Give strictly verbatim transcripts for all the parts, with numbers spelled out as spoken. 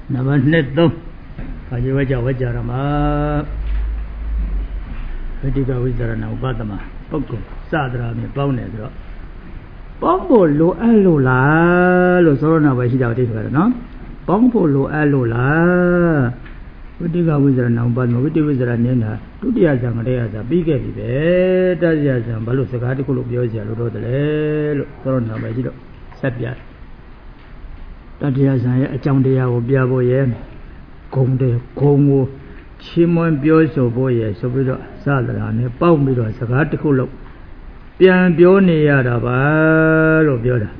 那么那都，他就会叫我叫什么？这个为啥呢？我把他嘛，不过啥子啦？没包呢是吧？帮不路爱路啦，路说那为是叫这个呢？帮不路爱路啦。我这个为啥呢？我把我这为啥呢？呢？都这样讲的呀，是比个比别，这样讲，把路是卡的路比较小，路多的嘞，路说那为是了，十边。但这样讲，讲的呀，我比较不也，公的公我，起码比较少不也，少不了啥子啦？呢，帮不了是卡的路。边表你呀的吧，路表的，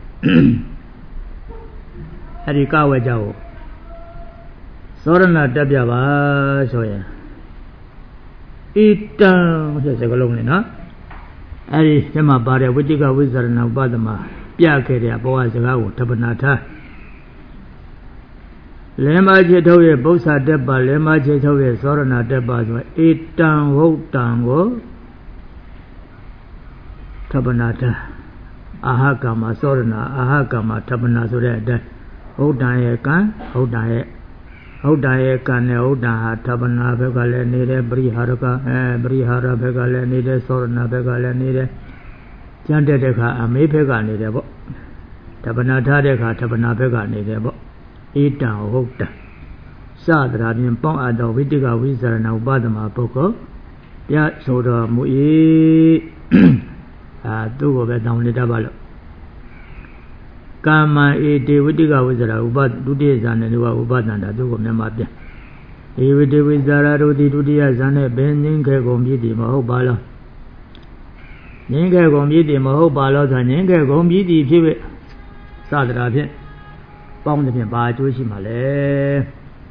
还得搞我家伙。说的那这边吧，所以一旦是这个龙呢，哎，什么把这我这个为啥呢？把什么别开的，不管这个我他不拿他。连马街头也不杀这把，连马街头也说的那这把说一旦后旦我。Tabanata Ahakama Sorana Ahakama Tabana Surada Odaye Kan Odaye Odaye Kan Odaha Tabana Begale Nide Briharaka Brihara Begale Nide Sorana Begale Nide Jandeka Ame Pega Nidebo Tabanata Deka Tabana Pega Nidebo Ita Hokta Sadra in Pong Ado Vidiga Wizarana Badama Poko Ya Soda Mui Ah, tu kau betul ni dah balok. Kama ide wujudnya wujudlah ubat dudi zana dua ubat nanda tu kau memang dia. Ide wujudlah dudi dudi zana bening ke kombi di mahu balok. Ning ke kombi di mahu balok tu ning ke kombi di piwe. Sadra pian, bang tu pian baju si malah.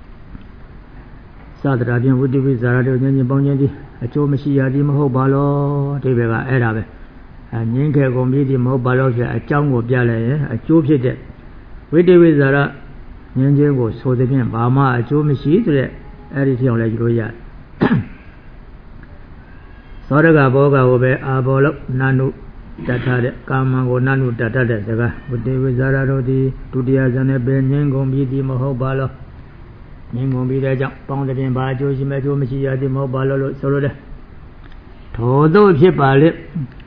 Sadra pian wujud wujudlah tu ni bang ni, acu mesti jadi mahu balok. Tiba kan era be. ငင်းခဲ့ကုန်ပြီးဒီမဟုတ်ပါလို့ဆိုအကြောင်းကိုပြလိုက်ရင်အကျိုးဖြစ်တဲ့ဝိတ္တဝိဇ္ဇာရငင်းခြင်းကိုဆိုတဲ့ဖြင့်ဘာမှအကျိုးမရှိဆိုတဲ့အဲ့ဒီထအောင်လဲယူလို့ရတယ်သောရကဘောကကိုပဲအာဘောလို့နာနုတတ်ထားတဲ့ကာမံကိုနာနုတတ်ထားတဲ့စကားဝိတ္တဝိဇ္ဇာရတို့ဒီဒုတိယဇန်နဲ့ပဲငင်းကုန်ပြီးဒီမဟုတ်ပါလို့ငင်းကုန်ပြီးတဲ့ကြောင့်ပေါင်းတဲ့ဖြင့်ဘာအကျိုးရှိမဲ့အကျိုးမရှိရသည်မဟုတ်ပါလို့လို့ဆိုလိုတယ်ထို့သို့ဖြစ်ပါလေ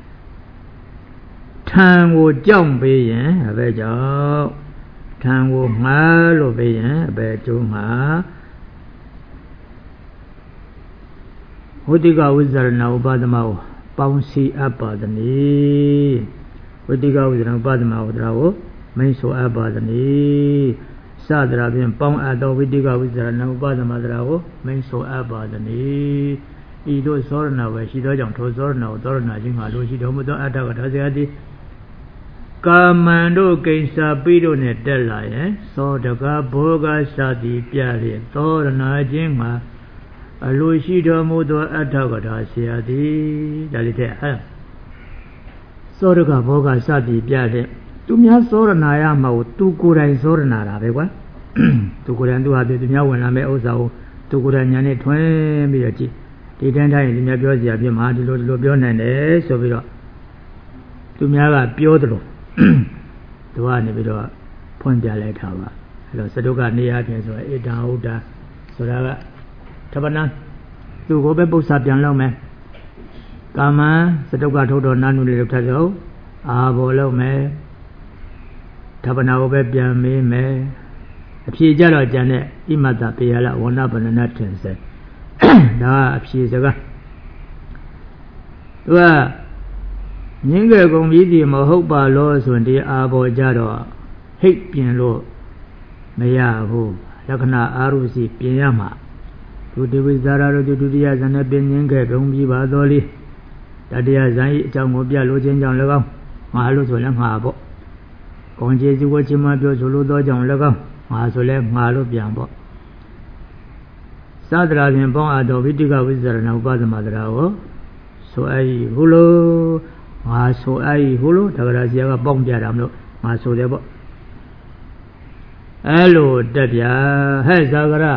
ထံကိုကြောက်ပေးရင်အဘယ်ကြောင့်ထံကိုငှားလို့ပေးရင်အဘယ်ကျိုးမှာဝိတ္တိကဝိဇ္ဇာရဏဥပါဒမကိုပေါင်းစည်းအပ်ပါသည်ဝိတ္တိကဝိဇ္ဇာရဏဥပါဒမကိုတရားကိုမိတ်ဆိုအပ်ပါသည်စသရာဖြင့်ပေါင်းအပ်သောဝိတ္တိကဝိဇ္ဇာရဏဥပါဒမတရားကိုမိတ်ဆိုအပ်ပါသည်ဤသို့သောရဏပဲရှိသောကြောင့်ထိုသောရဏကိုသောရဏချင်းငါလိုရှိတော်မူသောအတ္တကထာဇယတိကာမန်တို့ကိစ္စပြီးတို့နဲ့တက်လာရင်သောတကဘောဂစာတိပြလျက်သောရဏချင်းမှာအလိုရှိတော်မူသောအတ္တကထာဆရာသည်ဒါလေးတဲ့ဟဲ့သောတကဘောဂစာတိပြလျက်သူများသောရဏရမှာကိုသူကိုယ်တိုင်သောရဏတာပဲကွာသူကိုယ်တိုင်သူဟာသူများဝင်လာမဲ့ဥစ္စာကိုသူကိုယ်တိုင်ညာနဲ့ထွန်းပြီးတော့ကြည့်ဒီတိုင်းတိုင်းသူများပြောစရာဖြစ်မှာဒီလိုဒီလိုပြောနိုင်တယ်ဆိုပြီးတော့သူများကပြောတယ်လို့သူကနေပြီးတော့ဖွင့်ပြလိုက်တာပါအဲ့တော့စတုကနေရာပြင်ဆိုအေတံဟုတ်တာဆိုတာကသဗ္ဗနံသူကိုပဲပု္ပ္ပာပြန်လောက်မယ်ကာမံစတုကထုတ်တော်နာနုလေးလောက်ထပ်တော့အာဘောလောက်မယ်သဗ္ဗနာကိုပဲပြန်မေးမယ်အဖြေကြတော့ကျန်တဲ့ဣမတ္တပေယလဝဏဗန္နနထင်စေဒါအဖြေစကားသူကငင်းကြကုန်ပြီးဒီမဟုတ်ပါလို့ဆိုရင်ဒီအာဘောကြတော့ဟိတ်ပြင်လို့မရဘူးလက္ခဏာအာရုစီပြင်ရမှာဒုတိဝိဇာရတို့ဒုတိယဇန်နဲ့ပြင်ငင်းကြကုန်ပြီးပါတော်လေးတတိယဇန်ဤအကြောင်းကိုပြလို့ခြင်းကြောင့်၎င်းငါလို့ဆိုလဲငါပေါ့ကောင်းကျေစုကိုချင်းမပြောဆိုလို့သောကြောင့်၎င်းငါဆိုလဲငါလို့ပြန်ပေါ့သဒ္ဒရာဖြင့်ပေါင်းအပ်သောဝိတိကဝိဇ္ဇာရဏဥပသမတရာကိုဆိုအပ်ဟုလို့ငါဆိုအပ်ဟုလို့တက္ကရာဆရာကပေါင်းပြတာမလို့ငါဆိုတယ်ပေါ့အဲ့လိုတက်ပြဟဲ့ဇာကရ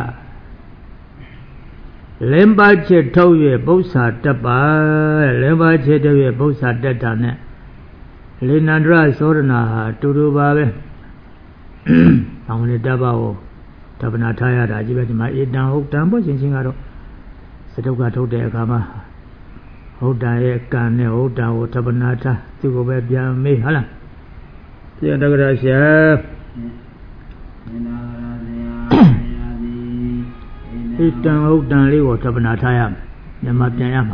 လင်ပါချက်ထုတ်၍ပု္ပ္ပာတက်ပါလင်ပါချက်ထုတ်၍ပု္ပ္ပာတက်တာနဲ့လေနန္ဒရသောရဏဟာတူတူပါပဲ။တောင်းလေတက်ပါကိုထ Tabana Taya Rajibati Edan Hoktan Boshin Satoka Tote Kama Hoda Kane Hoda Tabanata Tugo Me Hala Siadagrasha Edan Hoktan Ligo Tabana Taya Yamatayama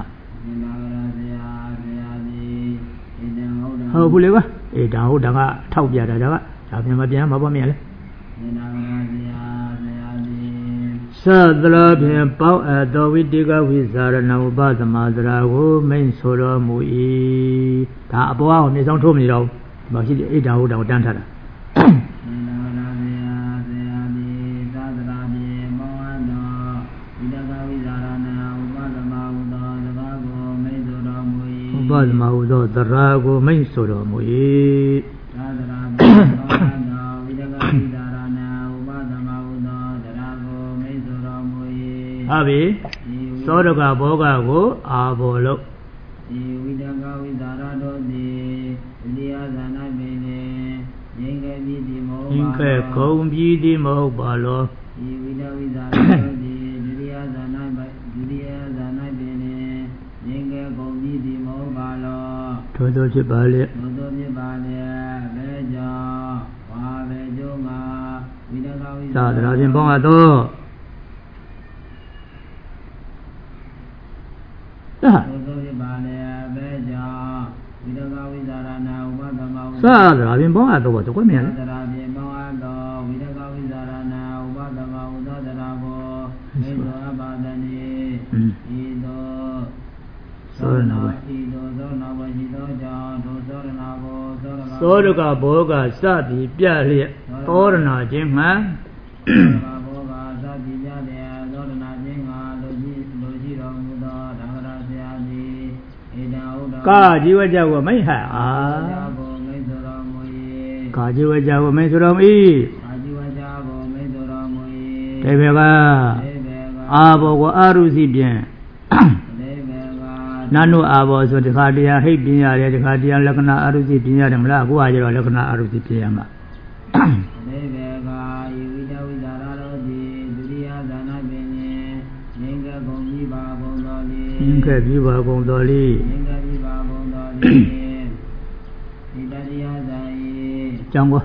How Buleva Edan Hoda Taubia Dava Tabiama Babamele Sadra Pau at the Vidiga Wizard Navba the Madrago, main Sora Mui, Taboa, Miss Antonio, but he ate out of Dantara. Badmaudo, the Rago, main Sora Mui. Abi, Sodoga Boga go, Abolo. Inke Combi di Mobalo. Todo Jibale. Sadra in Bongado. Sadra in Bongado, what a woman. Sodoga Boga, Sadi, Piali, Torna, Jimma. Kajiwaja may ha. Kajiwaja may suram e. Tevega Abo Arusi bien. Nano Abo so the Cardia, Hibia, the Cardia, Lacana Arusi Pia, and La Guaja, Lacana Arusi Piama. Inca Viva Gondoli Jungle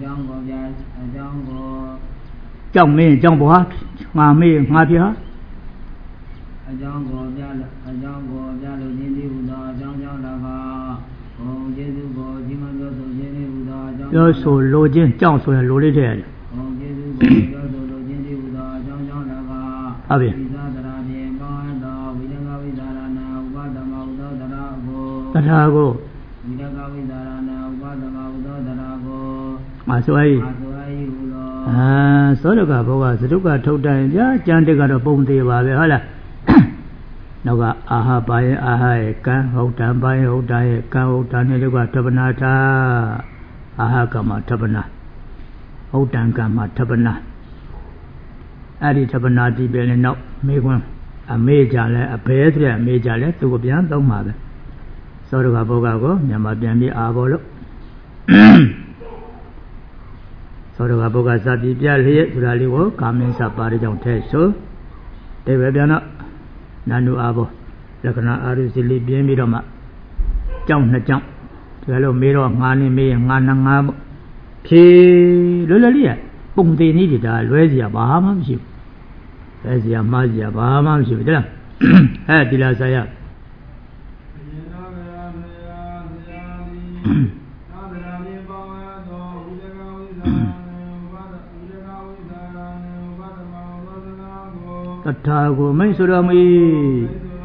Jung me, Jumbo, Mammy, Mafia. A jungle, a jungle, Jalo, Jindu, Jang Lava, Oh, Jesu, Jiman, Jenny, you're so low, Jim, Johnson, and Lolly dead. Oh, Jesu, Jindu, Jang Lava, Abby. Tarago Masway Ah, Sodoga Boga, Suduka Tota, Jandiga Bondi Vavala Noga Aha by Aha, Kan Hotan by Hota, Kan Hotan, Tabanata Aha Kama Tabana Hotan Kama Tabana Adi Tabanati Belino, make one a major, a pedre, a major left to go beyond the mother. Sodoga Bogago, Yamabandi Avolo Sodoga Boga Sadi Piali, Raliwo, Kamin Sapari don't tell so. They were not Nanu Abo, Lacana Arusili Biemidoma. Jump the jump. Hello, Miro, Mani, me, and Manangab. P. Lulalia, Pum de Nidida, Resia, Bahamas, you. Resia Mazia, Bahamas, you. Had Dilasaya. Katago Mensurami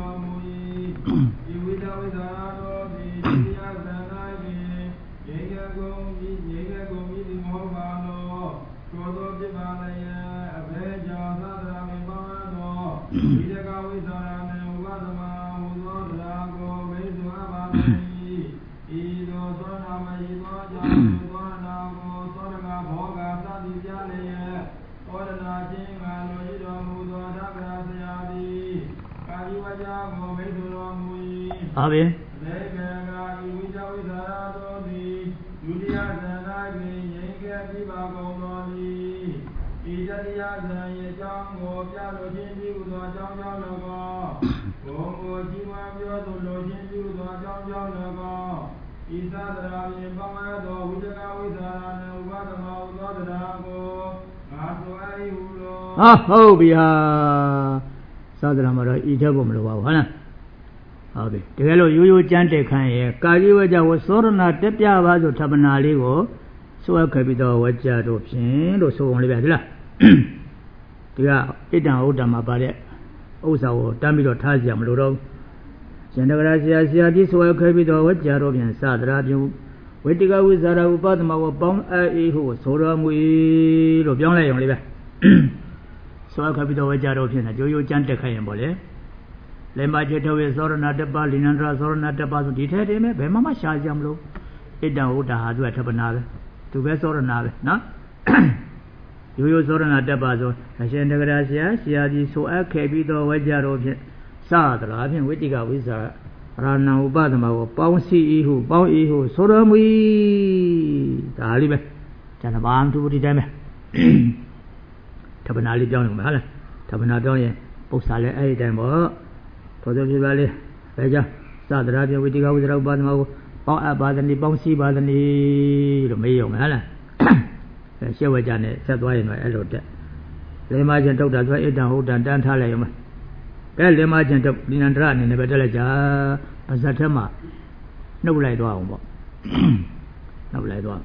Abi ဤတတိယဇံရဲ့အကြောင်းကိုပြလိုခြင်းပြုသောအကြောင်းကြောင့်၎င်းဘုံကိုကြီးပွားပြောဆိုလိုခြင်းပြုသောအကြောင်းကြောင့်၎င်းဤသတ္တရာဖြင့်ပေါင်းအပ်သောဝိတကဝိသရာနှင့်ဥပဒမဥသောတရားကိုငါဆိုအပ်ဟုလိုဟာဟုတ်ပြီဟာသတ္တရာမှာတော့ဤချက်ဖို့မလိုပါဘူးဟုတ်လားဟုတ်ပြီတကယ်လို့ရိုးရိုးကြမ်းတက်ခိုင်းရဲ့ကာကြီးဝကြဝသောရဏတက်ပြပါဆိုထပ်ပနာလေးကိုစွဲခဲ့ပြီးတော့ဝကြတို့ဖြင့်လို့ဆိုအောင်လေးဗျာဒီလားဒီကဣတံဥဒ္ဓမှာပါတဲ့ဥစ္စာကိုတမ်းပြီးတော့ထားကြမလို့တော့ရှင်တဂရဆရာဆရာကြီးစွဲခဲ့ပြီးတော့ဝကြတို့ဖြင့်သတ္တရာပြုဝိတ္တကဝိဇာရဥပဒမကိုပေါင်းအေးဟုဆိုတော်မူ၏လို့ပြောင်းလိုက်အောင်လေးဗျာစွဲခဲ့ပြီးတော့ဝကြတို့ဖြင့်ရိုးရိုးကြမ်းတက်ခိုင်းရင်ပေါ့လေလေမကျေထဝေသောရဏတပ္ပလိနန္ဒရာသောရဏတပ္ပဆိုဒီထဲတည်းပဲဘယ်မှမရှာကြမလို့ဣတံဥဒ္ဓဟာသူကထပ်ပနာပဲသူပဲသောရဏပဲနော်ရိုးရိုးသောရဏတပ္ပဆိုအရှင်တဂရဆရာဆရာကြီးဆိုအပ်ခဲ့ပြီးတော့ဝကြတော်ဖြင့်စသလားဖြင့်ဝိတ္တိကဝိဇာရဏံဥပဒမကိုပေါင်းစီဤဟုပေါင်းဤဟုဆိုတော်မူ၏ဒါလေးပဲကျန်တဲ့ဘာမှသူဒီတိုင်းပဲထပ်ပနာလေးပြောင်းနေမှာဟုတ်လားထပ်ပနာပြောင်းရင်ပု္ပ္ပာလည်းအဲ့ဒီတိုင်းပေါ့သောသောပြပါလေဘယ်ကြောင့်သတ္တရာပြေဝိတိကဝိဇ္ဇရာဥပါဒမကိုပေါင်းအပ်ပါသနည်းပေါင်းစည်းပါသနည်းလို့မေးရုံပဲဟုတ်လားအဲရှေ့ဝကြနဲ့ဆက်သွားရင်တော့အဲ့လိုတက်လေမချင်းတုတ်တာဆိုဣတံဟုတ်တန်တန်းထားလိုက်ရုံပဲကဲလေမချင်းတုတ်ဒီနန္ဒရအနေနဲ့ပဲတက်လိုက်ကြပါဇတ်ထဲမှာနှုတ်လိုက်သွားအောင်ပေါ့နှုတ်လိုက်သွား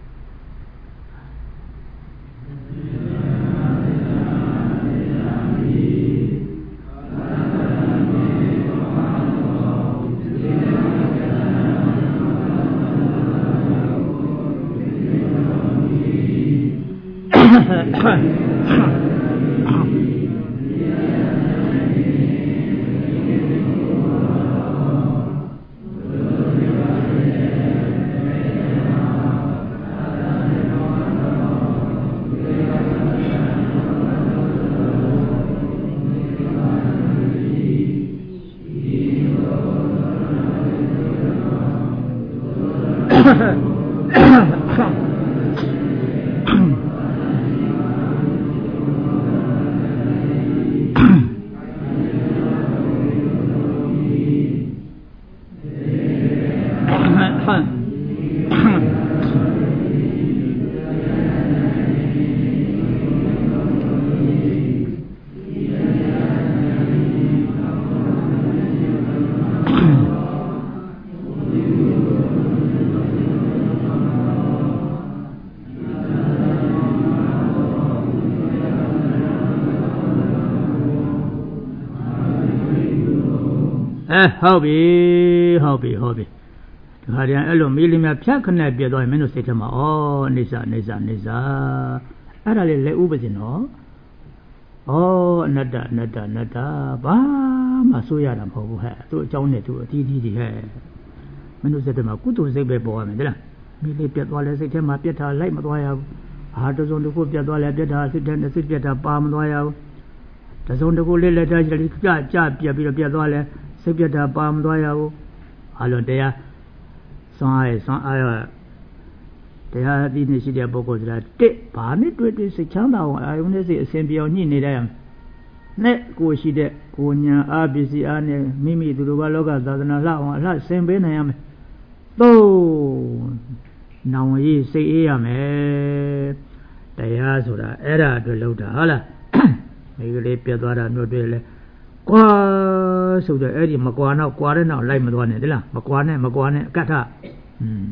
ဟုတ်ပြီဟုတ်ပြီဟုတ်ပြီဒီခါကျရင်အဲ့လိုမီးလေးများဖြတ်ခနဲ့ပြတ်သွားရင်မင်းတို့စိတ်ထဲမှာဩအိဋ္ဌအိဋ္ဌအိဋ္ဌအဲ့ဒါလေးလက်ဥပစင်နော်ဩအနတ္တအနတ္တအနတ္တဘာမှဆိုးရတာမဟုတ်ဘူးဟဲ့သူ့အကြောင်းနဲ့သူ့အတီးတီးတွေဟဲ့မင်းတို့စိတ်ထဲမှာကုသိုလ်စိတ်ပဲပေါ်ရမယ်တဲ့လားမီးလေးပြတ်သွားလဲစိတ်ထဲမှာပြတ်တာလိုက်မသွားရဘူးအာတစုံတစ်ခုပြတ်သွားလဲပြတ်တာစိတ်ထဲနဲ့စိတ်ပြတ်တာပါမသွားရဘူးတစုံတစ်ခုလေးလက်ထားကြကြကြပြတ်ပြီးတော့ပြတ်သွားလဲစိတ်ပြတ်တာပါမသွားရဘူးအလုံးတရားစွမ်းအားစွမ်းအားရတရားအသိနေရှိတဲ့ပုဂ္ဂိုလ်ဆိုတာတစ်ဘာနဲ့တွေ့တွေ့စိတ်ချမ်းသာအောင်အာယုန်နဲ့စိတ်အစဉ်ပြောင်းညှိနေတယ်နဲ့ကိုရှိတဲ့ကိုညာအားပစ္စည်းအားနဲ့မိမိသူတို့ဘာလောကသာသနာလှအောင်အလှဆင်ပေးနိုင်ရမယ်သုံးနောင်ရေးစိတ်အေးရမယ်တရားဆိုတာအဲ့ဒါအတွက်လောက်တာဟုတ်လားမိကလေးပြတ်သွားတာမျိုးတွေ့လဲကွာဆိုတော့အဲ့ဒီမကွာတော့ကွာတဲ့နောက်လိုက်မသွားနဲ့တလားမကွာနဲ့မကွာနဲ့အကတ်ထอืม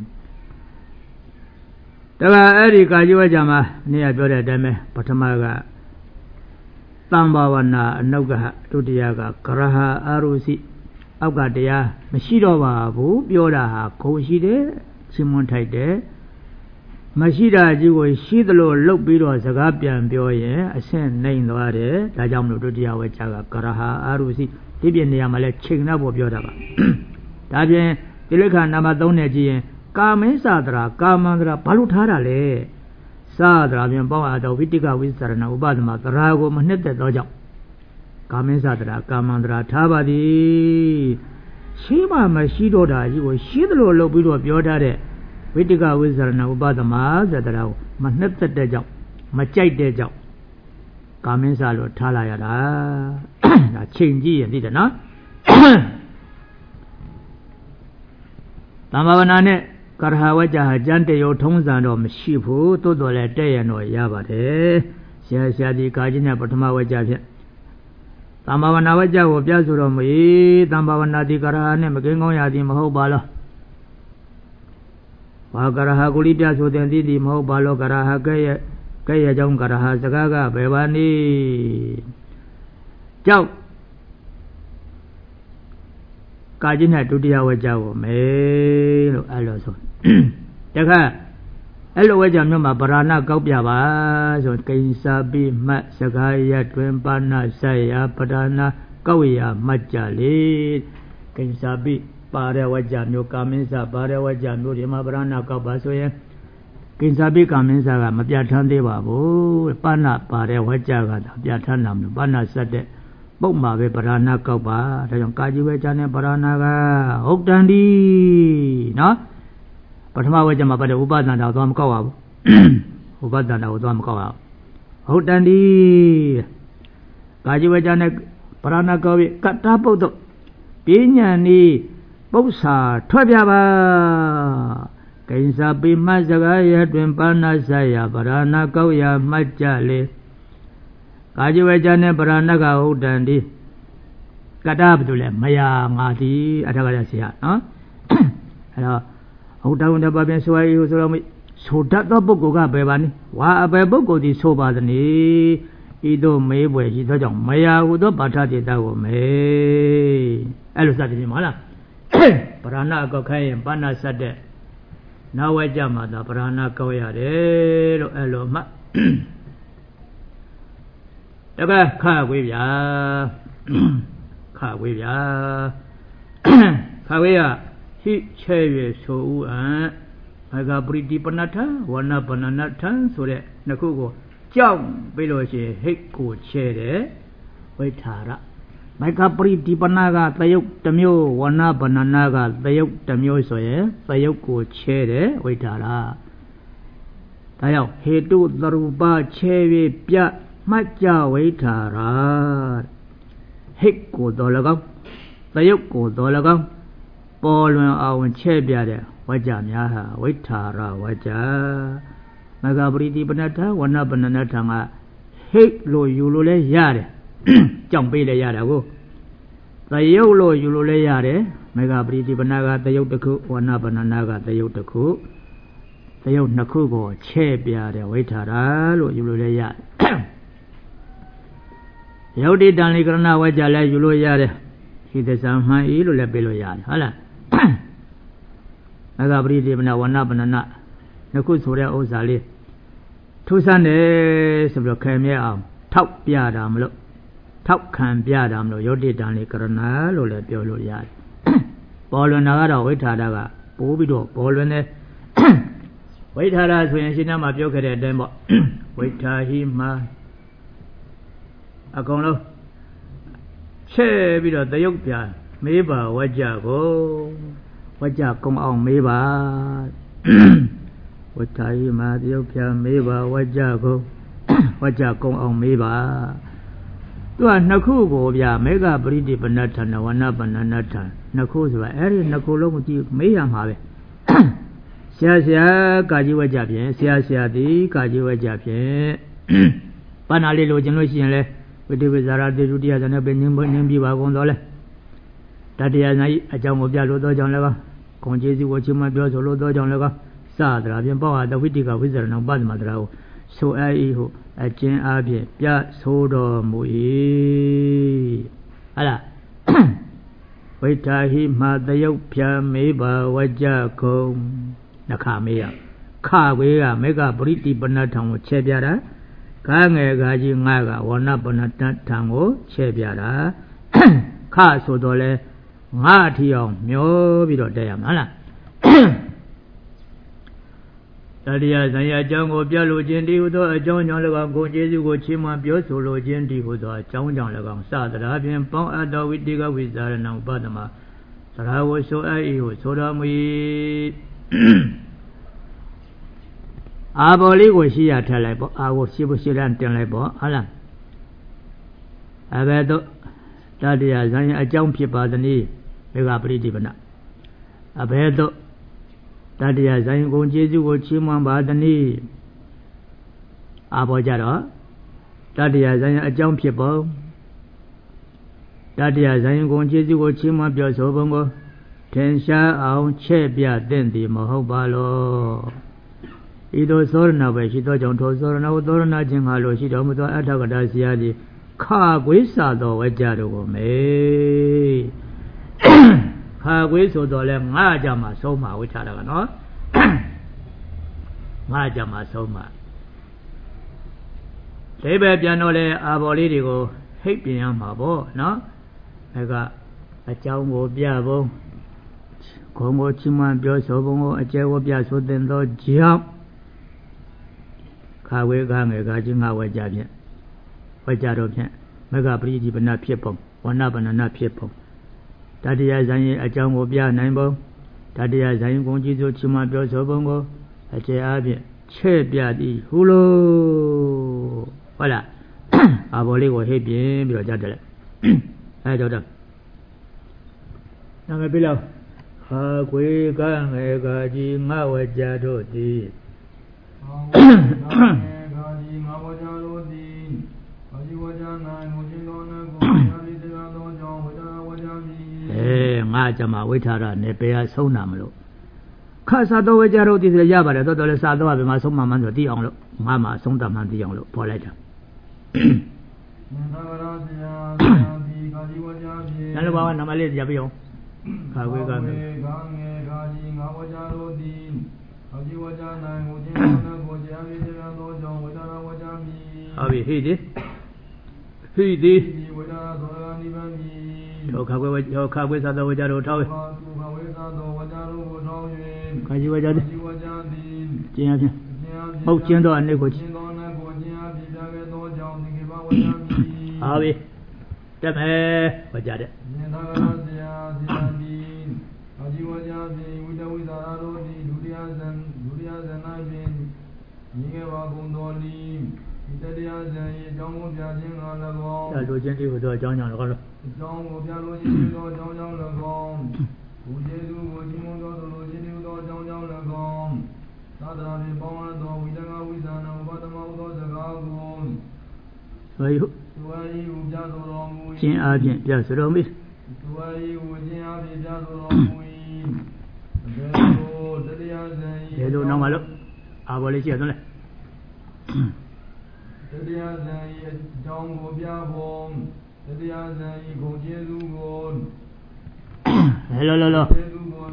ဒါကအဲ့ဒီကာယဝကြမှာနေ့ကပြောတဲ့အတိုင်းပဲပထမကသံဘာဝနာအနောက်ကဒုတိယကကရဟအာရုစီအောက်ကတရားမရှိတော့ပါဘူးပြောတာဟာခုံရှိတယ်ချင်းမွန်ထိုက်တယ်မရှိတာကြီးကိုရှိသလိုလှုပ်ပြီးတော့စကားပြန်ပြောရင်အဆင့်နှိမ်သွားတယ်ဒါကြောင့်မလို့ဒုတိယဝကြကကရဟအာရုစီဒီပြနေရာမှာလဲချိန်တော့ပေါ်ပြောတာပါဒါပြင်ဒီလက္ခဏာနာမသုံးနဲ့ကြည့်ရင်ကာမင်းစသရာကာမန္တရာဘာလို့ထားတာလဲစသရာပြန်ပေါင်းအားတော့ဝိတ္တကဝိသရဏဥပဒမသရာကိုမနှစ်သက်သောကြောင့်ကာမင်းစသရာကာမန္တရာထားပါသည်ရှိမှမရှိတော့တာကြီးကိုရှိသလိုလုပ်ပြီးတော့ပြောထားတဲ့ဝိတ္တကဝိသရဏဥပဒမသရာကိုမနှစ်သက်တဲ့ကြောင့်မကြိုက်တဲ့ကြောင့်ကာမင်းစားလို့ထားလာရတာဒါချိန်ကြည့်ရင်သိတယ်နော်သမ္ဘာဝနာနဲ့ကာရဟဝကြဟာကျမ်းတရုံထုံးစံတော့မရှိဘူးသို့တော်လည်းတဲ့ရတော့ရပါတယ်ဆရာဆရာဒီကာကြီးနဲ့ပထမဝကြဖြင့်သမ္ဘာဝနာဝကြကိုပြဆိုတော်မူ၏သမ္ဘာဝနာဒီကာရဟနဲ့မကင်းကောင်းရသည်မဟုတ်ပါလားဘာကာရဟကိုလိပြဆိုတဲ့သည်ဒီမဟုတ်ပါလို့ကာရဟကဲ့ရဲ့ကဲ့ရဲ့ကြောင့်ကာရဟစကားကဘယ်ပါနည်းကြောက်ကာကြီးနဲ့ဒုတိယဝကြကိုမေလို့အဲ့လိုဆိုတခါအဲ့လိုဝကြမျိုးမှာပရဏကောက်ပြပါဆိုကိဉ္စာပိမတ်စကားရတွင်ပါဏဆက်ရပဒနာကောက်ရမှတ်ကြလေကိဉ္စာပိပါရဝကြမျိုးကာမင်းစပါရဝကြမျိုးဒီမှာပရဏကောက်ပါဆိုရင်ကိဉ္စာပိကာမင်းစကမပြဋ္ဌာန်းသေးပါဘူးပါဏပါရဝကြကသာပြဋ္ဌာန်းတာမျိုးပါဏဆက်တဲ့ပုတ်မှာပဲပရဏကောက်ပါဒါကြောင့်ကာကြီးဝဲကြတဲ့ပရဏကဟုတ်တန်ဒီနော်ပထမဝဲကြမှာပတ်တဲ့ဥပဒန္တာကိုသွားမကောက်ပါဘူးဥပဒန္တာကိုသွားမကောက်ပါဘူးဟုတ်တန်ဒီကာကြီးဝဲကြတဲ့ပရဏကောက်ပြီးကတ္တပုတ်တော့ပညာနီပု္ပ္ပာထွက်ပြပါကိဉ္စာပိမတ်စကားရတွင်ပါဏဆက်ရပရဏကောက်ရမှတ်ကြလေကာကြီးဝဲကြတဲ့ပရဏကဟုတ်တန်ဒီကတ္တဘယ်လိုလဲမယာငါသည်အထက်ကရဆရာနော်အဲ့တော့ဟုတ်တောင်းတပါပြန်ဆိုရည်ဆိုတော့ဆိုတတ်သောပုဂ္ဂိုလ်ကဘယ်ပါနည်းဝါအဘယ်ပုဂ္ဂိုလ်ဒီဆိုပါသနည်းဤသို့မေးပွဲရှိသောကြောင့်မယာဟုသောပါဠိတေတကိုမေးအဲ့လိုစသည်ဖြစ်မလားပရဏအကောက်ခိုင်းရင်ပါဏဆက်တဲ့နာဝဲကြမှာသာပရဏကောက်ရတယ်လို့အဲ့လိုမှတကယ်ခါခွေးဗျာခါခွေးဗျာခါခွေးကဟိချဲရွယ်ဆိုဦးအံဘဂပရိတိပဏထဝဏပဏနထဆိုတဲ့နှစ်ခုကိုကြောက်ပြီးလို့ရှိရင်ဟိတ်ကိုချဲတယ်ဝိထာရဘဂပရိတိပဏကသယုတ်တစ်မျိုးဝဏပဏနကသယုတ်တစ်မျိုးဆိုရင်သယုတ်ကိုချဲတယ်ဝိထာရဒါကြောင့်ဟေတုသရူပချဲ၍ပြမှတ်ကြဝိထာရဟိတ်ကိုတော်၎င်းသယုတ်ကိုတော်၎င်းပေါ်လွင်အောင်ချဲ့ပြတဲ့ဝကြများဟာဝိထာရဝကြမဂပရိတိပဏထဝဏပဏနထံကဟိတ်လို့ယူလို့လဲရတယ်ကြောင့်ပေးလဲရတာကိုသယုတ်လို့ယူလို့လဲရတယ်မဂပရိတိပဏကသယုတ်တစ်ခုဝဏပဏနကသယုတ်တစ်ခုသယုတ်နှစ်ခုကိုချဲ့ပြတဲ့ဝိထာရလို့ယူလို့လဲရတယ်ယုတ်တိတန်လီကရဏဝကြလဲယူလို့ရတယ်ရှိသစံမှန်ဤလို့လည်းပြေလို့ရတယ်ဟုတ်လားမဂ္ဂပရိတိပဏဝဏပဏနနှစ်ခုဆိုတဲ့ဥစ္စာလေးထူးဆန်းတယ်ဆိုပြီးတော့ခဲမြဲအောင်ထောက်ပြတာမလို့ထောက်ခံပြတာမလို့ယုတ်တိတန်လီကရဏလို့လည်းပြောလို့ရတယ်ပေါ်လွင်တာကတော့ဝိထာရကပိုးပြီးတော့ပေါ်လွင်တယ်ဝိထာရဆိုရင်ရှင်းနာမှာပြောခဲ့တဲ့အတိုင်းပေါ့ဝိထာဟိမှာအကုန်လုံးချဲ့ပြီးတော့တယုတ်ပြမေးပါဝကြကိုဝကြကုံအောင်မေးပါဝထာဟိမှာတယုတ်ပြမေးပါဝကြကိုဝကြကုံအောင်မေးပါသူကနှစ်ခုကိုဗျာမေဃပရိတိပဏထနဝဏပဏနထနှစ်ခုဆိုတာအဲ့ဒီနှစ်ခုလုံးကိုကြည့်မေးရမှာပဲဆရာဆရာကာကြီးဝကြဖြင့်ဆရာဆရာသည်ကာကြီးဝကြဖြင့်ပဏာလေးလိုချင်လို့ရှိရင်လဲဝိတိဝိဇာရတေဒုတိယဇာနဲ့ပဲနင်းနင်းပြပါကုန်တော့လဲတတိယဇာဤအကြောင်းကိုပြလို့တော့ကြောင့်လည်းကောဂုံကျေးဇူးကိုချီးမွမ်းပြောဆိုလို့တော့ကြောင့်လည်းကောစသရာဖြင့်ပေါ့ဟာတဝိတိကဝိဇာရဏပဒမတရာကိုဆိုအပ်ဤဟုအကျဉ်းအားဖြင့်ပြဆိုတော်မူ၏ဟာလားဝိထာဟိမှာတယုတ်ဖြံမေးပါဝကြကုံနှခမေးရခဝေးကမေဃပရိတိပဏထံကိုချဲ့ပြတာကားငယ်ကားကြီးငါကဝဏပဏတထံကိုချဲ့ပြတာခဆိုတော့လဲငါအထီအောင်မျောပြီးတော့တက်ရမှာလားတတိယဇံရအကြောင်းကိုပြလို့ခြင်းတည်းဟူသောအကြောင်းကြောင့်၎င်းကိုကျေးဇူးကိုချီးမွမ်းပြောဆိုလိုခြင်းတည်းဟူသောအကြောင်းကြောင့်၎င်းစသရာဖြင့်ပေါင်းအပ်သောဝိတိကဝိဇာရဏဥပဒမသရာဝဆိုအပ်၏ဟုဆိုတော်မူ၏အာဘော်လေးကိုရှိရထက်လိုက်ပေါ့အာကိုရှိဖို့ရှိလန်းတင်လိုက်ပေါ့ဟုတ်လားအဘယ်သို့တတ္တယဇံအကြောင်းဖြစ်ပါသနည်းမေဃပရိဒီပနအဘယ်သို့တတ္တယဇံဂုဏ်ကျေးဇူးကိုချီးမွမ်းပါသနည်းအာဘောကြတော့တတ္တယဇံအကြောင်းဖြစ်ပုံတတ္တယဇံဂုဏ်ကျေးဇူးကိုချီးမွမ်းပြောဆိုပုံကိုထင်ရှားအောင်ချဲ့ပြသင့်သည်မဟုတ်ပါလောဤသို့သောရဏပဲရှိသောကြောင့်ထိုသောရဏကိုသောရဏချင်းဟာလို့ရှိတော်မူသောအထကတာဆရာကြီးခါကွေးစာတော်ဝကြတို့ကိုမေခါကွေးဆိုတော့လဲငါကြမှာဆုံးမှာဝိထားတာကနော်ငါကြမှာဆုံးမှာဒီပဲပြန်တော့လဲအာဘော်လေးတွေကိုဟိတ်ပြင်ရမှာပေါ့နော်အဲကအကြောင်းကိုပြဖို့ဂုံကိုချီးမွမ်းပြောဆိုပုံကိုအကျယ်ကိုပြဆိုတဲ့သောကြောင့်ခါဝေကငယ်ကချင်းငါဝဲကြဖြင့်ဝဲကြတော့ဖြင့်မဂ္ဂပရိဒီပနဖြစ်ပုံဝဏပဏနာဖြစ်ပုံတတ္တယဇံရဲ့အကြောင်းကိုပြနိုင်ပုံတတ္တယဇံဂုံကျေးဇူးချီးမွမ်းပြောဆိုပုံကိုအကျယ်အားဖြင့်ချဲ့ပြသည်ဟူလို့ဟုတ်လားအာဘော်လေးကိုဟိတ်ပြင်းပြီးတော့ကြတယ်အဲကြောတော့နာမည်ပြလောက်ဟာခွေကငယ်ကကြီးငါဝကြတို့သည်ဟာငယ်ကကြီးငါဝကြတို့သည်အဒီဝကြနိုင်မူခြင်းတော်နဲ့ကိုရာဒီတရားတော်ကြောင့်ဝကြဝကြပြီအဲငါကြမှာဝိထာရနဲ့ပေအားဆုံးတာမလို့ခါစားတော်ဝကြတို့သည်ဆိုရပါတယ်တော်တော်လည်းစားတော့ဘယ်မှာဆုံးမှမှန်းဆိုသိအောင်လို့ငါမှဆုံးတာမှန်းသိအောင်လို့ပေါ်လိုက်တာနန္ဒဝရဆရာဆရာဒီကာကြီးဝကြပြီနန္ဒဘာဝနာမလေးကြပြအောင်ခါဝေကငယ်ကငယ်ကကြီးငါဝကြတို့သည်အဒီဝကြနိုင်မူခြင်းတော်နဲ့ကိုရာဒီတရားတော်ကြောင့်ဝကြဝကြပြီဟုတ်ပြီဟိသည်ဟိသည်ဝကြသောရနိဗ္ဗာန်ပြီတို့ခါဝေခါဝေသာတော်ဝကြတို့ထောက်ခါဝေသာတော်ဝကြတို့ကိုထောက်၍ခါကြီးဝကြသည်ဝကြသည်ကျင်းအပြင်မဟုတ်ကျင်းတော်အနေကိုကျင်းတော်နဲ့ကိုကျင်းအပြင်ပြခဲ့သောကြောင့်ဒီကဘာဝကြပြီဟုတ်ပြီတက်မယ်ဝကြတဲ့နန္ဒကရဆရာဆရာဒီအဒီဝကြပြီဝိတဝိသာရတို့ဒီဒုတိယဇန်ဒုတိယဇန်၌ပင်ညီငယ်ပါကုန်တော်လီဒီတတိယဇန်၏အကြောင်းကိုပြခြင်းက၎င်းဒါလိုချင်းတိဟိုတော့အကြောင်းကြောင့်၎င်းအကြောင်းကိုပြလို့ရှိသောအကြောင်းကြောင့်၎င်းဘုကျေသူကိုကြီးမွန်သောလိုချင်းတိသောအကြောင်းကြောင့်၎င်းသာသနာဖြင့်ပေါင်းသောဝိတကဝိဇာနဥပဒမဟုသောစကားကိုဆိုယုဆိုယုပြဆိုတော်မူ၏ခြင်းအားဖြင့်ပြဆိုတော်မူဆိုယုခြင်းအားဖြင့်ပြဆိုတော်မူ၏ဘယ်လိုတရားဇန်၏ဘယ်လိုနောက်မှလို့အာဘော်လေးရှိရသွန်းလဲတရားဇန်၏အကြောင်းကိုပြဖို့တရားဇန်၏ကိုကျေးဇူးကိုဟဲ့လောလောလောကျေးဇူးကို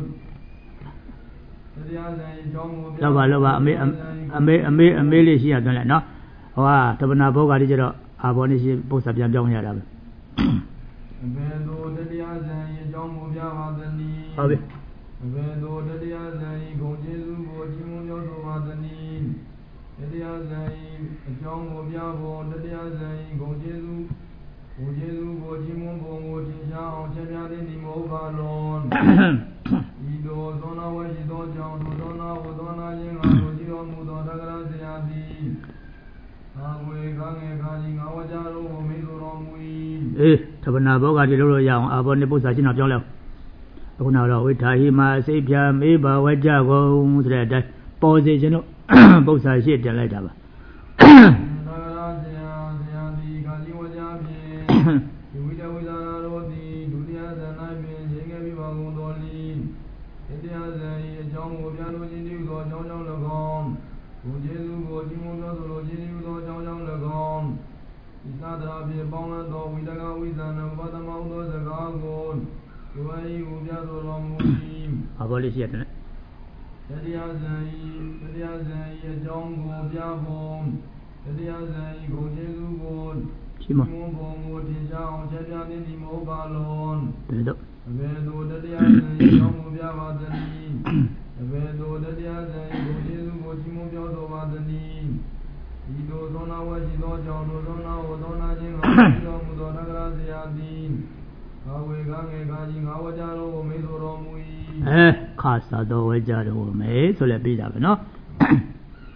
တရားဇန်၏အကြောင်းကိုပြလောပါလောပါအမေအမေအမေအမေလေးရှိရသွန်းလဲနော်ဟောဟာတပနာဘောဂါလေးကျတော့အာဘော်လေးရှိပု္ပ္ပစာပြန်ပြောင်းရတာပဲဘယ်လိုတရားဇန်၏အကြောင်းကိုပြပါသနည်းဟုတ်ပြီဘယ်လိုတရားဇန်၏ဂုဏ်ကျေးဇူးကိုချီးမွမ်းပြောဆိုပါသနည်းတရားဇန်၏အကြောင်းကိုပြဖို့တရားဇန်၏ဂုဏ်ကျေးဇူးဂုဏ်ကျေးဇူးကိုချီးမွမ်းပုံကိုထင်ရှားအောင်ချပြသည်မဟုတ်ပါလောဤသို့သောနာဝရှိသောကြောင့်သောနာဝသောနာခြင်းအားကိုကြည်တော်မူသောတက္ကရာဆရာသည်သာဝေကငယ်ခါကြီးငါဝကြတို့ကိုမေးဆိုတော်မူ၏အေးသဗ္ဗနာဘောဂါဒီလို့လို့ရအောင်အာဘောနိပု္ပ္ပစာရှင်းတော့ပြောင်းလဲအခုနောက်တော့ဝိထာဟိမာအစိတ်ဖြာမေးပါဝကြကုန်ဆိုတဲ့အတိုင်းပေါ်စေခြင်းတို့ပု္ပ္ပစာရှင်းတင်လိုက်တာပါသာရဆရာဆရာဒီခါကြီးဝကြဖြင့်ဒီဝိတဝိသာရတို့သည်ဒုတိယဇန်၌ပင်ရေငယ်ပြီးပါကုန်တော်လီတရားဇန်၏အကြောင်းကိုပြလို့ခြင်းတည်းသောအကြောင်းကြောင့်၎င်းဘုကျေးဇူးကိုကြီးမွန်သောဆိုလိုခြင်းတည်းသောအကြောင်းကြောင့်၎င်းဤသာသနာဖြင့်ပေါင်းလဲသောဝိတကဝိဇာနဘသမဟုသောစကားကိုဒီဝါဤဟူပြဆိုတော်မူ၏အဘောလေးရှိရတယ်တရားဇန်၏တရားဇန်၏အကြောင်းကိုပြဖို့တရားဇန်၏ကိုကျေးဇူးကိုချီးမွမ်းပုံကိုထင်ရှားအောင်ချပြသည်မဟုတ်ပါလောဘယ်တော့ဘယ်သို့တရားဇန်၏အကြောင်းကိုပြပါသနည်းဘယ်သို့တရားဇန်၏ကိုကျေးဇူးကိုချီးမွမ်းပြောဆိုပါသနည်းဤသို့သောနာဝရှိသောကြောင့်သောနာဝသောနာခြင်းကိုပြုတော်မူသောတက္ကရာဆရာသည်ဘာဝေကငယ်ကကြီးငါဝကြတော်ကိုမေးဆိုတော်မူ၏အဲခါသာတော်ဝကြတော်ကိုမေးဆိုလည်းပြီးတာပဲနော်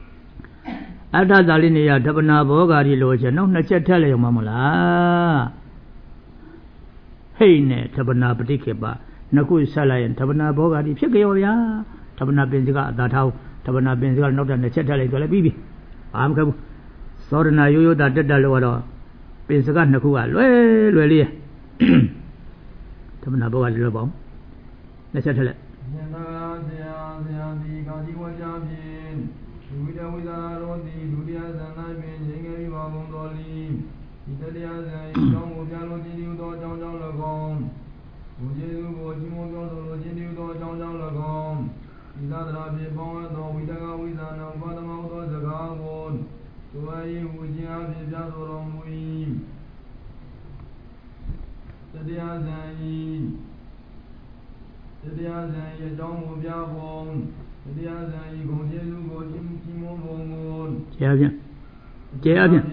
အတ္တသာလိနေယဓပနာဘောဂါရီလိုချက်နောက်နှစ်ချက်ထက်လည်းရမှာမလား嘿呢，他不拿不得去吧？那个啥来，他不拿包个的，别给我呀，他不拿边这个大头，他不拿边这个脑袋那切下来做来比比，啊不可不，所以那有有的这这了了，边这个那个啊，来来哩，他不拿包个的包，那切下来。接下去，接下去。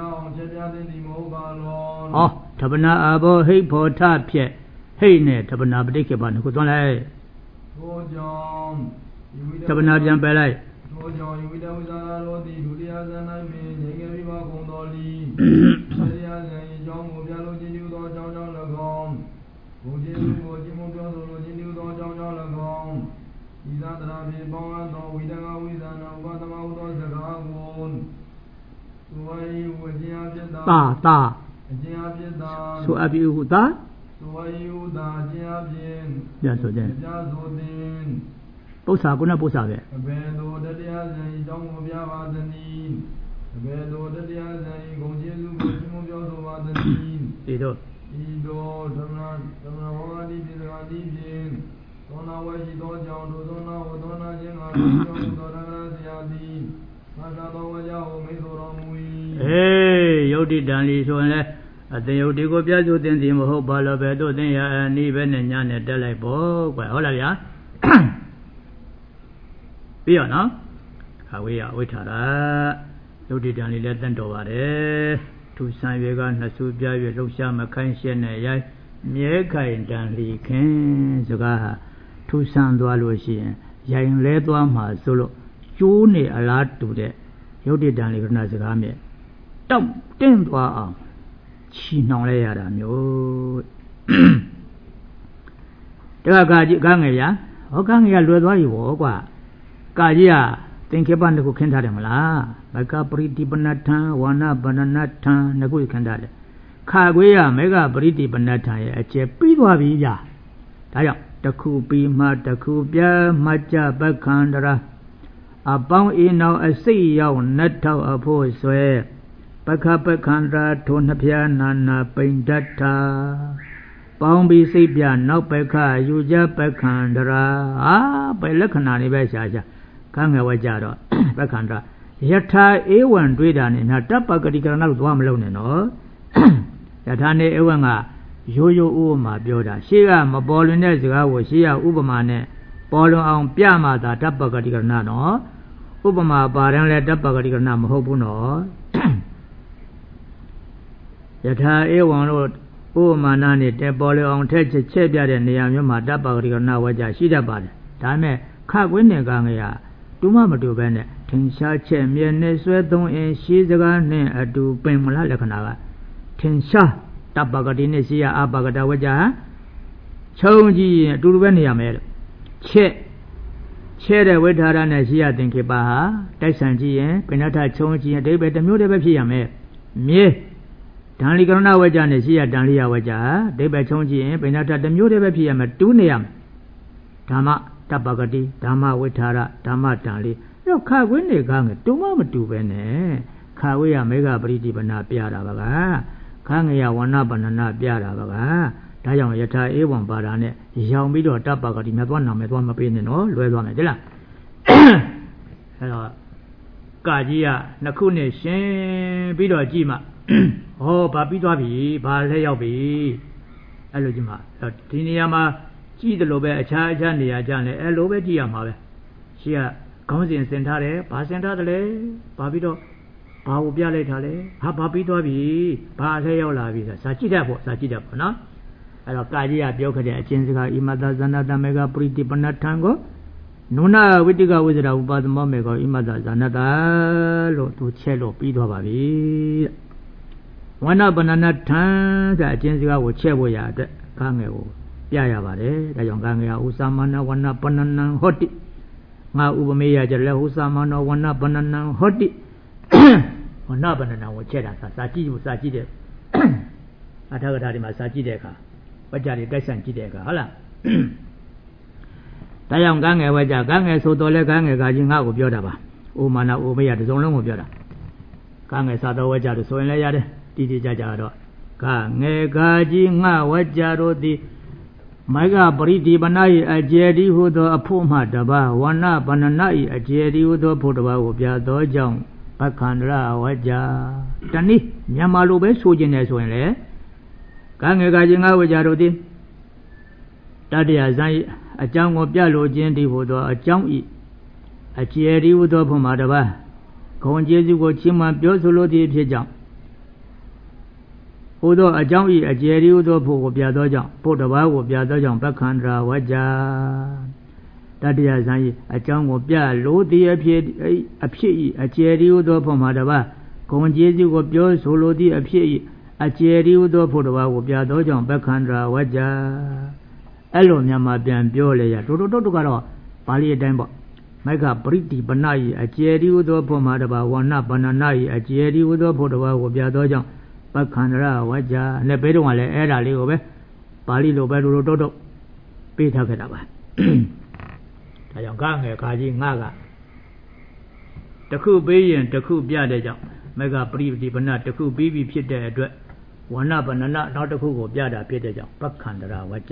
哦，他不拿阿婆黑婆他撇，黑呢，他不拿不得去吧？你给我转来。他不拿讲白来。大大，说阿比乌大，这样说的。不啥个那不啥的。对头。哎，有的道理说呢，啊，等有的个别就等题目好把了别都等下你别人家呢得来不怪好了呀。不要呢，啊，为呀为啥啦？有的道理来等着吧的，土三月个那苏边月楼下嘛看些呢呀，灭开道理看这个土三多路线，人来多嘛走路，就呢阿拉读的，有的道理个那这个咩，到等多啊，气囊来呀的မျိုး，这个家己讲个呀，我讲个呀乱多有个。ကာကြီးကသင်္ခေပနှစ်ခုခင်းထားတယ်မလားမကပရိတိပနထံဝါနာပနနထံနှစ်ခုခင်းထားတယ်ခါခွေးရမေကပရိတိပနထံရဲ့အကျယ်ပြီးသွားပြီဗျာဒါကြောင့်တစ်ခုပြီးမှတစ်ခုပြမှကြပက္ခန္တရာအပေါင်းအင်းအောင်အစိတ်ရောက်နတ်ထောက်အဖို့ဆွဲပက္ခပက္ခန္တရာထိုနှစ်ဖြာနာနာပိန်တ္ထာပေါင်းပြီးစိတ်ပြနောက်ပက္ခယူကြပက္ခန္တရာအာပဲလက္ခဏာတွေပဲရှာရှာကံငယ်ဝကြတော့ပက္ခန္တရာယထာဧဝံတွေးတာနဲ့များတပ်ပကတိကရဏလို့သွားမလို့နဲ့နော်ယထာနဲ့ဧဝံကရိုးရိုးဥပမာပြောတာရှေ့ကမပေါ်လွင်တဲ့စကားကိုရှေ့ကဥပမာနဲ့ပေါ်လွင်အောင်ပြမှသာတပ်ပကတိကရဏနော်ဥပမာပါရင်လည်းတပ်ပကတိကရဏမဟုတ်ဘူးနော်ယထာဧဝံလို့ဥပမာနာနဲ့တဲပေါ်လွင်အောင်ထက်ချက်ချက်ပြတဲ့နေရာမျိုးမှာတပ်ပကတိကရဏဝကြရှိတတ်ပါတယ်ဒါပေမဲ့ခကွင်းနဲ့ကံငယ်တူမမတူပဲနဲ့ထင်ရှားချက်မြဲနဲ့ဆွဲသုံးအင်းရှိစကားနဲ့အတူပင်မလားလက္ခဏာကထင်ရှားတပ်ပကတိနဲ့ရှိရအပကတဝကြခြုံကြည့်ရင်အတူတူပဲနေရမယ်လို့ချက်ချဲတဲ့ဝိထာရနဲ့ရှိရသင်္ခေပဟာတိုက်ဆန်ကြည့်ရင်ပင်နထခြုံကြည့်ရင်အဓိပ္ပာယ်တစ်မျိုးတည်းပဲဖြစ်ရမယ်မြေဒံလီကရဏဝကြနဲ့ရှိရဒံလီယဝကြအဓိပ္ပာယ်ခြုံကြည့်ရင်ပင်နထတစ်မျိုးတည်းပဲဖြစ်ရမယ်တူးနေရမယ်ဓမ္မတပ္ပကတိဓမ္မဝိထာရဓမ္မတံလေးအဲ့တော့ခါခွင်းတွေကငတူမမတူပဲနဲ့ခါဝေးရမေဃပရိတိပနာပြတာပါကခါငရဝဏပဏနာပြတာပါကဒါကြောင့်ယထာဧဝံပါဒာနဲ့ရောင်ပြီးတော့တပ္ပကတိမြတ်သွားနာမယ်သွားမပေးနဲ့နော်လွဲသွားမယ်ဟုတ်လားအဲ့တော့ကာကြီးကနှစ်ခုနဲ့ရှင်ပြီးတော့ကြည့်မှဟောဘာပြီးသွားပြီဘာလဲရောက်ပြီအဲ့လိုကြည့်မှဒီနေရာမှာကြည့်တယ်လို့ပဲအခြားအခြားနေရာကြလဲအဲ့လိုပဲကြည့်ရမှာပဲရှိကခေါင်းစဉ်စင်ထားတယ်ဘာစင်ထားတယ်လဲဘာပြီးတော့ဘာကိုပြလိုက်တာလဲဟာဘာပြီးသွားပြီဘာအလဲရောက်လာပြီဆိုတာစာကြည့်တတ်ဖို့စာကြည့်တတ်ပေါ့နော်အဲ့တော့ကာကြီးကပြောခဲ့တဲ့အချင်းစကားဣမတဇဏတမေကပရိတိပဏထံကိုနုနာဝိတိကဝိဇ္ဇရာဥပါဒမောမေကောဣမတဇဏတလို့သူချက်လို့ပြီးသွားပါပြီဝဏပဏနထံဆိုအချင်းစကားကိုချက်ဖို့ရအတွက်ကားငယ်ကိုပြရပါတယ်ဒါကြောင့်ကားငယ်ကဥသမဏဝဏပဏနံဟောတိငါဥပမေယကြလဲဥသမဏဝဏပဏနံဟောတိဝဏပဏနံကိုချက်တာစာစာကြည့်လို့စာကြည့်တဲ့အထာဂထာဒီမှာစာကြည့်တဲ့အခါဝကြတွေတိုက်ဆိုင်ကြည့်တဲ့အခါဟုတ်လားဒါကြောင့်ကားငယ်ဝကြကားငယ်ဆိုတော်လဲကားငယ်ကကြီးငါ့ကိုပြောတာပါဥမာနာဥပမေယတစ်စုံလုံးကိုပြောတာကားငယ်စာတော်ဝကြလို့ဆိုရင်လည်းရတယ်တိတိကျကျတော့ကားငယ်ကကြီးငါဝကြတို့သည်မိုက်ကပရိဒီပနာ၏အကျေဒီဟုသောအဖို့မှတပါဝဏပဏနာ၏အကျေဒီဟုသောဖို့တပါကိုပြသောကြောင့်ပက္ခန္တရဝကြတနည်းမြန်မာလိုပဲဆိုခြင်းနဲ့ဆိုရင်လေကာငယ်ကကြီးငါဝကြတို့သည်တတ္တယဇံ၏အကြောင်းကိုပြလိုခြင်းဒီဟုသောအကြောင်း၏အကျေဒီဟုသောဖို့မှတပါဂုဏ်ကျေးဇူးကိုချီးမွမ်းပြောဆိုလိုသည့်ဖြစ်ကြောင့်ဟိုသောအကြောင်းဤအကျေရီဟိုသောဖို့ကိုပြသောကြောင့်ဖို့တစ်ပါးကိုပြသောကြောင့်ပက္ခန္တရာဝကြတတ္တယဇံဤအကြောင်းကိုပြလို့သည်အဖြစ်အဖြစ်ဤအကျေရီဟိုသောဖို့မှာတစ်ပါးဂုဏ်ကျေးဇူးကိုပြောဆိုလိုသည့်အဖြစ်ဤအကျေရီဟိုသောဖို့တစ်ပါးကိုပြသောကြောင့်ပက္ခန္တရာဝကြအဲ့လိုမြန်မာပြန်ပြောလေရတိုးတိုးတုတ်တုတ်ကတော့ပါဠိအတိုင်းပေါ့မိုက်ကပရိတိပနဤအကျေရီဟိုသောဖို့မှာတစ်ပါးဝဏပဏနာဤအကျေရီဟိုသောဖို့တစ်ပါးကိုပြသောကြောင့်ပက္ခန္တရဝကြနဲ့ဘေးတော့ကလည်းအဲ့ဒါလေးကိုပဲပါဠိလိုပဲလိုလိုတုတ်တုတ်ပေးထားခဲ့တာပါဒါကြောင့်ကားငယ်ကာကြီးငါကတခုပေးရင်တခုပြတဲ့ကြောင့်မေဃပရိပတိပနတခုပြီးပြီဖြစ်တဲ့အတွက်ဝဏပဏနနောက်တစ်ခုကိုပြတာဖြစ်တဲ့ကြောင့်ပက္ခန္တရဝကြ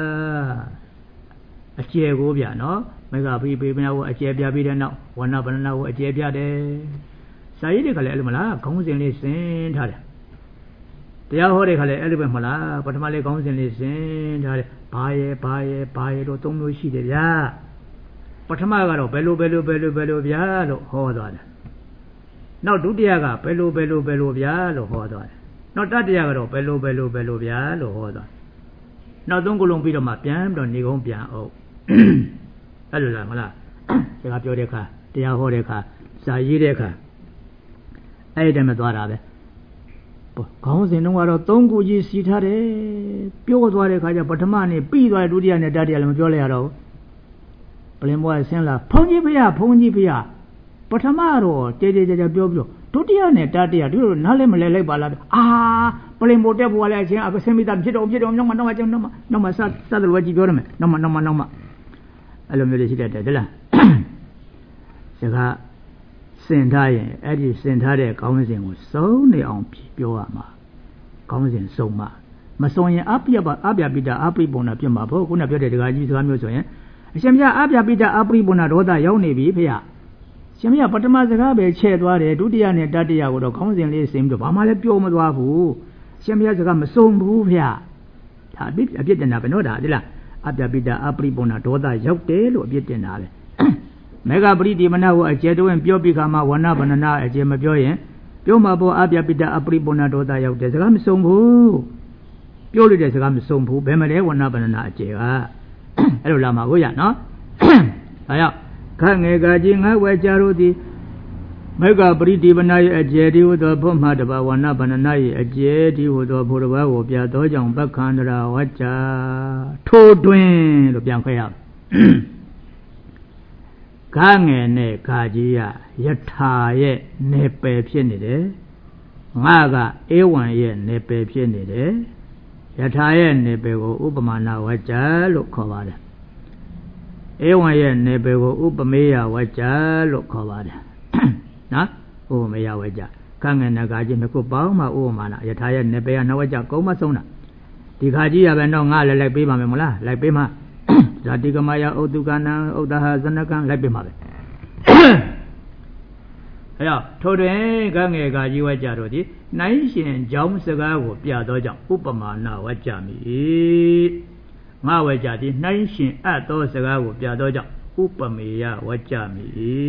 အကျယ်ကိုပြနော်မေဃပရိပတိပနကိုအကျယ်ပြပြီးတဲ့နောက်ဝဏပဏနကိုအကျယ်ပြတယ်စာရေးတွေကလည်းအဲ့လိုမလားခေါင်းစဉ်လေးစင်ထားတယ်တရားဟောတဲ့ခါလဲအဲ့လိုပဲမလားပထမလေးခေါင်းစဉ်လေးစဉ်ထားတယ်ဘာရဲ့ဘာရဲ့ဘာရဲ့လို့သုံးမျိုးရှိတယ်ဗျာပထမကတော့ဘယ်လိုဘယ်လိုဘယ်လိုဘယ်လိုဗျာလို့ဟောသွားတယ်နောက်ဒုတိယကဘယ်လိုဘယ်လိုဘယ်လိုဗျာလို့ဟောသွားတယ်နောက်တတိယကတော့ဘယ်လိုဘယ်လိုဘယ်လိုဗျာလို့ဟောသွားနောက်သုံးခုလုံးပြီးတော့မှပြန်ပြီးတော့နေကုန်းပြန်အောင်အဲ့လိုလားမလားစကားပြောတဲ့အခါတရားဟောတဲ့အခါစာရေးတဲ့အခါအဲ့ဒီတည်းမှာသွားတာပဲခေါင်းစဉ်တုန်းကတော့သုံးခုကြီးစီထားတယ်ပြောသွားတဲ့ခါကျပထမနေ့ပြီးသွားတယ်ဒုတိယနေ့တတိယလည်းမပြောလိုက်ရတော့ဘူးပလင်ဘွားဆင်းလာဖုန်းကြီးဖေးဖုန်းကြီးဖေးပထမတော့တေးတေးကြကြပြောပြီးတော့ဒုတိယနေ့တတိယဒီလိုနားလည်းမလဲလိုက်ပါလားအာပလင်ဘိုတက်ဘွားလည်းအချင်းအဆင်းမိသားဖြစ်တော့ဖြစ်တော့နောက်မှနောက်မှကျွန်တော်နောက်မှနောက်မှစစတယ်ဝကြည့်ပြောရမယ်နောက်မှနောက်မှနောက်မှအဲ့လိုမျိုးတွေရှိတတ်တယ်ဒလားစကားစင်ထားရင်အဲ့ဒီစင်ထားတဲ့ခေါင်းစဉ်ကိုစုံနေအောင်ပြောရမှာခေါင်းစဉ်စုံမှာမစုံရင်အပြပအပြပိတအပိပုံနာပြတ်မှာဘုခုနပြောတဲ့ဒကာကြီးစကားမျိုးဆိုရင်အရှင်မြတ်အပြပိတအပိပုံနာဒေါသရောက်နေပြီဖေရရှင်မြတ်ပထမစကားပဲချဲ့သွားတယ်ဒုတိယနဲ့တတိယကိုတော့ခေါင်းစဉ်လေးစင်ပြီးတော့ဘာမှလည်းပြောမသွားဘူးရှင်မြတ်စကားမစုံဘူးဖေရဒါအပြစ်အပြစ်တင်တာပဲနော်ဒါဒီလားအပြပိတအပိပုံနာဒေါသရောက်တယ်လို့အပြစ်တင်တာပဲမေဃပရိတိမနကိုအကျယ်တွင်ပြောပြီးခါမှာဝဏဗန္နနာအကျယ်မပြောရင်ပြောမှာပေါ်အပြပိတအပရိပုဏ္ဏဒေါသရောက်တယ်စကားမစုံဘူးပြောလို့တဲ့စကားမစုံဘူးဘယ်မလဲဝဏဗန္နနာအကျယ်ကအဲ့လိုလာမှာကိုရနော်ဒါကြောင့်ခငယ်ကကြီးငါဝဲကြတို့သည်မေဃပရိတိမနရဲ့အကျယ်ဒီဟုသောဘုမှတပါဝဏဗန္နနာရဲ့အကျယ်ဒီဟုသောဘုရဘကိုပြသောကြောင့်ပက္ခန္တရာဝကြထိုးတွင်လို့ပြန်ခွဲရအောင်ကားငယ်နဲ့ကာကြီးရယထာရဲ့နေပယ်ဖြစ်နေတယ်ငါကဧဝံရဲ့နေပယ်ဖြစ်နေတယ်ယထာရဲ့နေပယ်ကိုဥပမာဏဝကြလို့ခေါ်ပါတယ်ဧဝံရဲ့နေပယ်ကိုဥပမေယဝကြလို့ခေါ်ပါတယ်နော်ဥပမေယဝကြကားငယ်နဲ့ကာကြီးနှစ်ခုပေါင်းမှဥပမာဏယထာရဲ့နေပယ်ကနဝကြကုံမဆုံးတာဒီကာကြီးရပဲတော့ငါလည်းလိုက်ပေးပါမယ်မလားလိုက်ပေးမှာဇာတိကမယဥတုကနံဥဒ္ဒဟဇနကံလိုက်ပြမှာပဲအဲတော့ထိုတွင်ကငယ်ကကြီးဝကြတို့သည်နိုင်ရှင်ကြောင်းစကားကိုပြသောကြောင့်ဥပမာဏဝကြမိငါဝကြသည်နိုင်ရှင်အပ်သောစကားကိုပြသောကြောင့်ဥပမေယဝကြမိ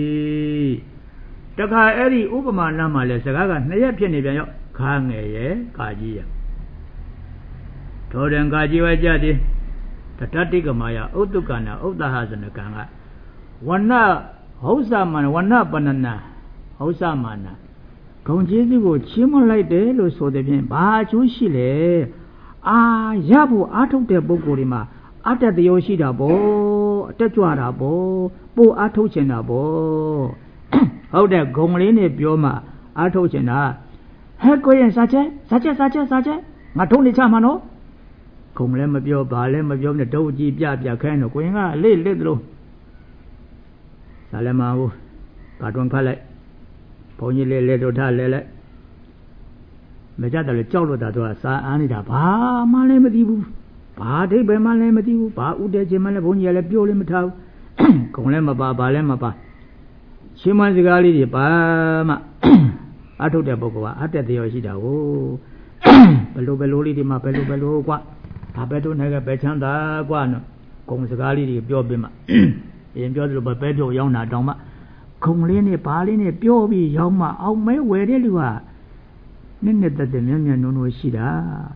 တခါအဲ့ဒီဥပမာဏမှာလဲစကားကနှစ်ရက်ဖြစ်နေပြန်ရောခါငယ်ရဲ့ကာကြီးရဲ့ထိုတွင်ကာကြီးဝကြသည်တတတိကမာယဥတုကနာဥဒ္ဒဟဇနကံကဝဏဟောသမဏဝဏပဏနာဟောသမဏဂုံကျေးဇူးကိုချီးမွမ်းလိုက်တယ်လို့ဆိုတဲ့ဖြင့်ဘာအကျိုးရှိလဲအာရဖို့အားထုတ်တဲ့ပုဂ္ဂိုလ်တွေမှာအတ္တတရားရှိတာပေါ့အတက်ကြွတာပေါ့ပို့အားထုတ်ချင်တာပေါ့ဟုတ်တဲ့ဂုံလေးနဲ့ပြောမှအားထုတ်ချင်တာဟဲ့ကိုရင်စားချက်စားချက်စားချက်စားချက်ငါထုံးနေချမှာနော်ဂုံလည်းမပြောပါလည်းမပြောနဲ့တုတ်ကြီးပြပြခိုင်းတော့ကိုရင်ကလေ့လေ့သလိုစားလည်းမဟုတ်ကာတွန်းဖတ်လိုက်ဘုန်းကြီးလေးလေတို့ထားလဲလိုက်မကြတယ်လေကြောက်လို့တာသူကစားအားနေတာဘာမှလည်းမသိဘူးဘာဒိဗ္ဗေမှလည်းမသိဘူးဘာဥဒေခြင်းမှလည်းဘုန်းကြီးကလည်းပြောလည်းမထားဘူးဂုံလည်းမပါဘာလည်းမပါရှင်းမစကားလေးတွေပါမှအထုတ်တဲ့ပုဂ္ဂိုလ်ကအတ္တတရားရှိတာကိုဘယ်လိုဘယ်လိုလေးဒီမှာဘယ်လိုဘယ်လိုကွာဘာပဲတို့နိုင်ကပဲချမ်းသာကွာနော်ဂုံစကားလေးတွေပြောပြမှရင်ပြောသလိုပဲပဲပြောရောက်တာတောင်မှဂုံလေးနဲ့ဘာလေးနဲ့ပြောပြီးရောက်မှအောင်မဲဝယ်တဲ့လူကနည်းနည်းတက်တက်မြတ်မြတ်နုံနုံရှိတာ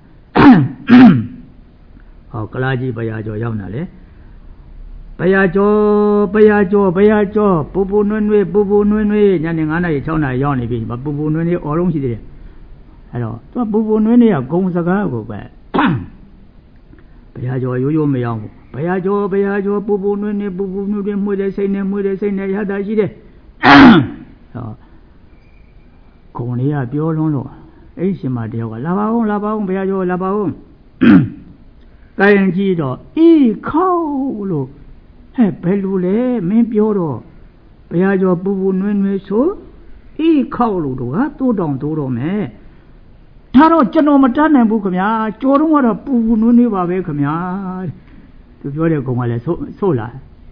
ဟောကလာကြီးဘုရားကျော်ရောက်လာလေဘုရားကျော်ဘုရားကျော်ဘုရားကျော်ပူပူနွေ့နွေ့ပူပူနွေ့နွေ့ညနေငါးနာရီခြောက်နာရီရောက်နေပြီပူပူနွေ့နွေ့အော်လုံးရှိသေးတယ်အဲ့တော့သူကပူပူနွေ့နွေ့ကဂုံစကားကိုပဲဘုရားကျော်ရိုးရိုးမရောက်ဘူးဘုရားကျော်ဘုရားကျော်ပူပူနွေ့နွေ့ပူပူနွေ့နွေ့မှုတဲ့စိတ်နဲ့မှုတဲ့စိတ်နဲ့ရတာရှိတယ်ဟောဂုံလေးကပြောလုံးလို့အဲ့ရှင်မတယောက်ကလာပါဦးလာပါဦးဘုရားကျော်လာပါဦးကိုင်ကြည့်တော့ဤခေါလို့ဟဲ့ဘယ်လိုလဲမင်းပြောတော့ဘုရားကျော်ပူပူနွေ့နွေ့ဆိုဤခေါလို့တော့ဟာတိုးတောင်တိုးတော့မယ်ဒါတော့ကျွန်တော်မတတ်နိုင်ဘူးခင်ဗျာကြော်တော့ကတော့ပူပူနွေ့နွေ့ပါပဲခင်ဗျာသူပြောတဲ့ကောင်ကလည်းဆိုဆိုလာ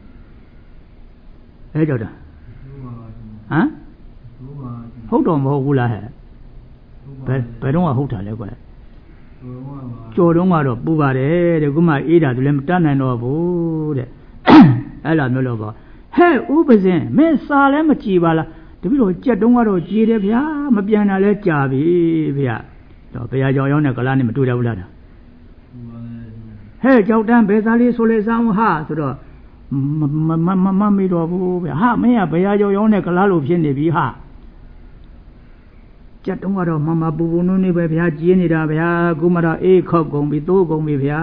အဲကြောက်တာဟမ်ဟုတ်တော့မဟုတ်ဘူးလားဟဲ့ဘယ်ဘယ်တော့မှဟုတ်တာလဲကွယ်ကြော်တော့ကတော့ပူပါတယ်တဲ့ခုမှအေးတာသူလည်းမတတ်နိုင်တော့ဘူးတဲ့အဲ့လိုမျိုးလို့ပေါ့ဟဲ့ဥပဇင်မင်းစာလည်းမကြည်ပါလားတပည့်တော်ကြက်တုံးကတော့ကြည်တယ်ဗျာမပြန်တာလဲကြာပြီဗျာတော့ဘုရားကြောင်ရောက်တဲ့ကလားနဲ့မတွေ့ရဘူးလားဟဲ့ကြောက်တန်းဘယ်သားလေးဆိုလေစမ်းဟာဆိုတော့မမမမမေးတော့ဘူးဗျာဟာမင်းကဘုရားကြောင်ရောက်တဲ့ကလားလို့ဖြစ်နေပြီဟာကြက်တုံးကတော့မမပူပူနွေးနွေးပဲဗျာကြည်နေတာဗျာခုမှတော့အေးခောက်ကုန်ပြီသိုးကုန်ပြီဗျာ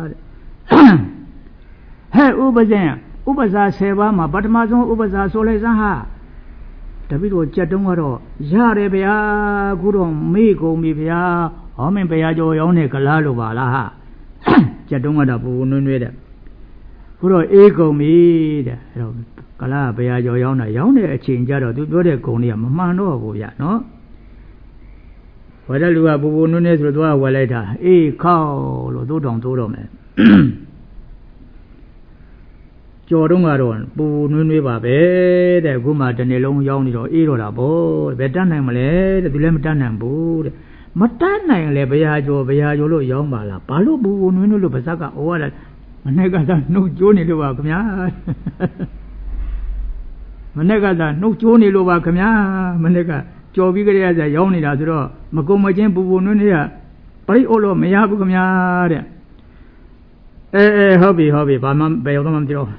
တဲ့ဟဲ့ဥပဇင်ဥပဇာဆယ်ပါးမှာပထမဆုံးဥပဇာဆိုလိုက်စမ်းဟာတပည့်တော်ကြက်တုံးကတော့ရတယ်ဗျာခုတော့မေ့ကုန်ပြီဗျာဟောမင်းဘုရားကျော်ရောင်းတဲ့ကလားလို့ပါလားဟာကြက်တုံးကတော့ပူပူနွေးနွေးတဲ့ခုတော့အေးကုန်ပြီတဲ့အဲ့တော့ကလားဘုရားကျော်ရောင်းတာရောင်းတဲ့အချိန်ကျတော့သူပြောတဲ့ဂုံတွေကမမှန်တော့ဘူးဗျာနော်ဝယ်တဲ့လူကပူပူနွေးနွေးဆိုတော့သူကဝယ်လိုက်တာအေးခေါလို့သိုးတောင်သိုးတော့မယ်ကြော်တော့ကတော့ပူနွေးနွေးပါပဲတဲ့အခုမှတစ်နေ့လုံးရောက်နေတော့အေးတော့တာပေါ့ဘယ်တတ်နိုင်မလဲတဲ့သူလည်းမတတ်နိုင်ဘူးတဲ့မတတ်နိုင်လဲဘုရားကျော်ဘုရားကျော်လို့ရောက်ပါလားဘာလို့ပူပူနွေးနွေးလို့ပါဇက်ကဩရတာမနေ့ကသာနှုတ်ကျိုးနေလို့ပါခင်ဗျာမနေ့ကသာနှုတ်ကျိုးနေလို့ပါခင်ဗျာမနေ့ကကြော်ပြီးကြရစရာရောက်နေတာဆိုတော့မကုံမချင်းပူပူနွေးနွေးကပရိအိုလို့မရဘူးခင်ဗျာတဲ့အဲအဲဟုတ်ပြီဟုတ်ပြီဘာမှဘယ်ရောက်တော့မှမပြော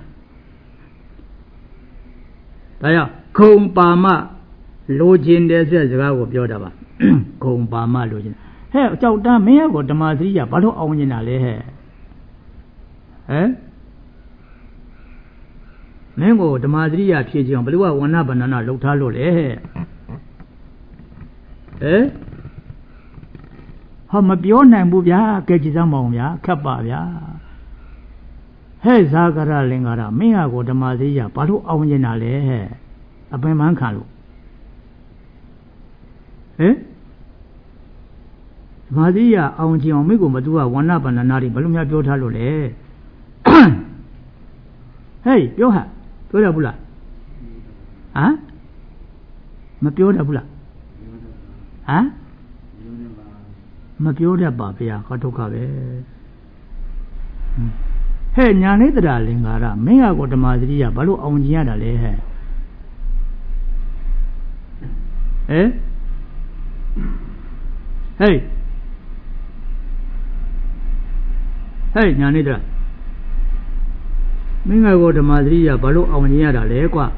ဒါကြောင့်ခုံပါမလိုချင်တယ်ဆိုတဲ့စကားကိုပြောတာပါခုံပါမလိုချင်ဟဲ့ကြောက်တန်းမင်းရဲ့ကိုဓမ္မစရိယဘာလို့အောင်နေတာလဲဟဲ့ဟမ်မင်းကိုဓမ္မစရိယဖြည့်ချင်အောင်ဘယ်လိုကဝဏ္ဏဗန္နနာလှုပ်ထားလို့လဲဟဲ့ဟဲ့ဟောမပြောနိုင်ဘူးဗျာကဲကြည်စမ်းမအောင်ဗျာခက်ပါဗျာဟဲ့ဇာကရလင်္ကာရမင်းဟာကိုဓမ္မစရိယဘာလို့အောင်နေတာလဲဟဲ့အပင်ပန်းခံလို့ဟဲ့ဓမ္မစရိယအောင်ချင်အောင်မင်းကိုမသူကဝဏ္ဏဗန္နနာတွေဘယ်လိုများပြောထားလို့လဲဟေးပြောဟာပြောရဘူးလားဟမ်မပြောရဘူးလားဟမ်မပြောတတ်ပါဗျာဟောဒုက္ခပဲဟဲ့ညာနေတရာလင်္ကာရမင်းကကိုဓမ္မစရိယဘာလို့အောင်ကျင်ရတာလဲဟဲ့ဟဲ့ဟေးဟဲ့ညာနေတရာမင်းကကိုဓမ္မစရိယဘာလို့အောင်ကျင်ရတာလဲကွာ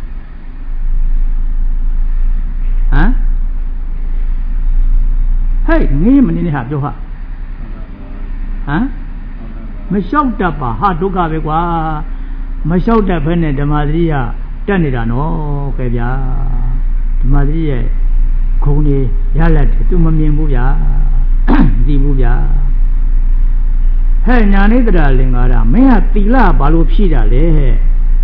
ဟမ်ဟဲ့ငေးမနေနဲ့ဟာပြောဟာဟမ်မလျှောက်တတ်ပါဟာဒုက္ခပဲကွာမလျှောက်တတ်ဖက်နဲ့ဓမ္မသတိရတက်နေတာနော်ကဲဗျာဓမ္မသတိရဲ့ခုံနေရလက်တယ်သူမမြင်ဘူးဗျာမသိဘူးဗျာဟဲ့ညာနေတရာလင်္ကာရမင်းဟာသီလဘာလို့ဖြည့်တာလဲဟဲ့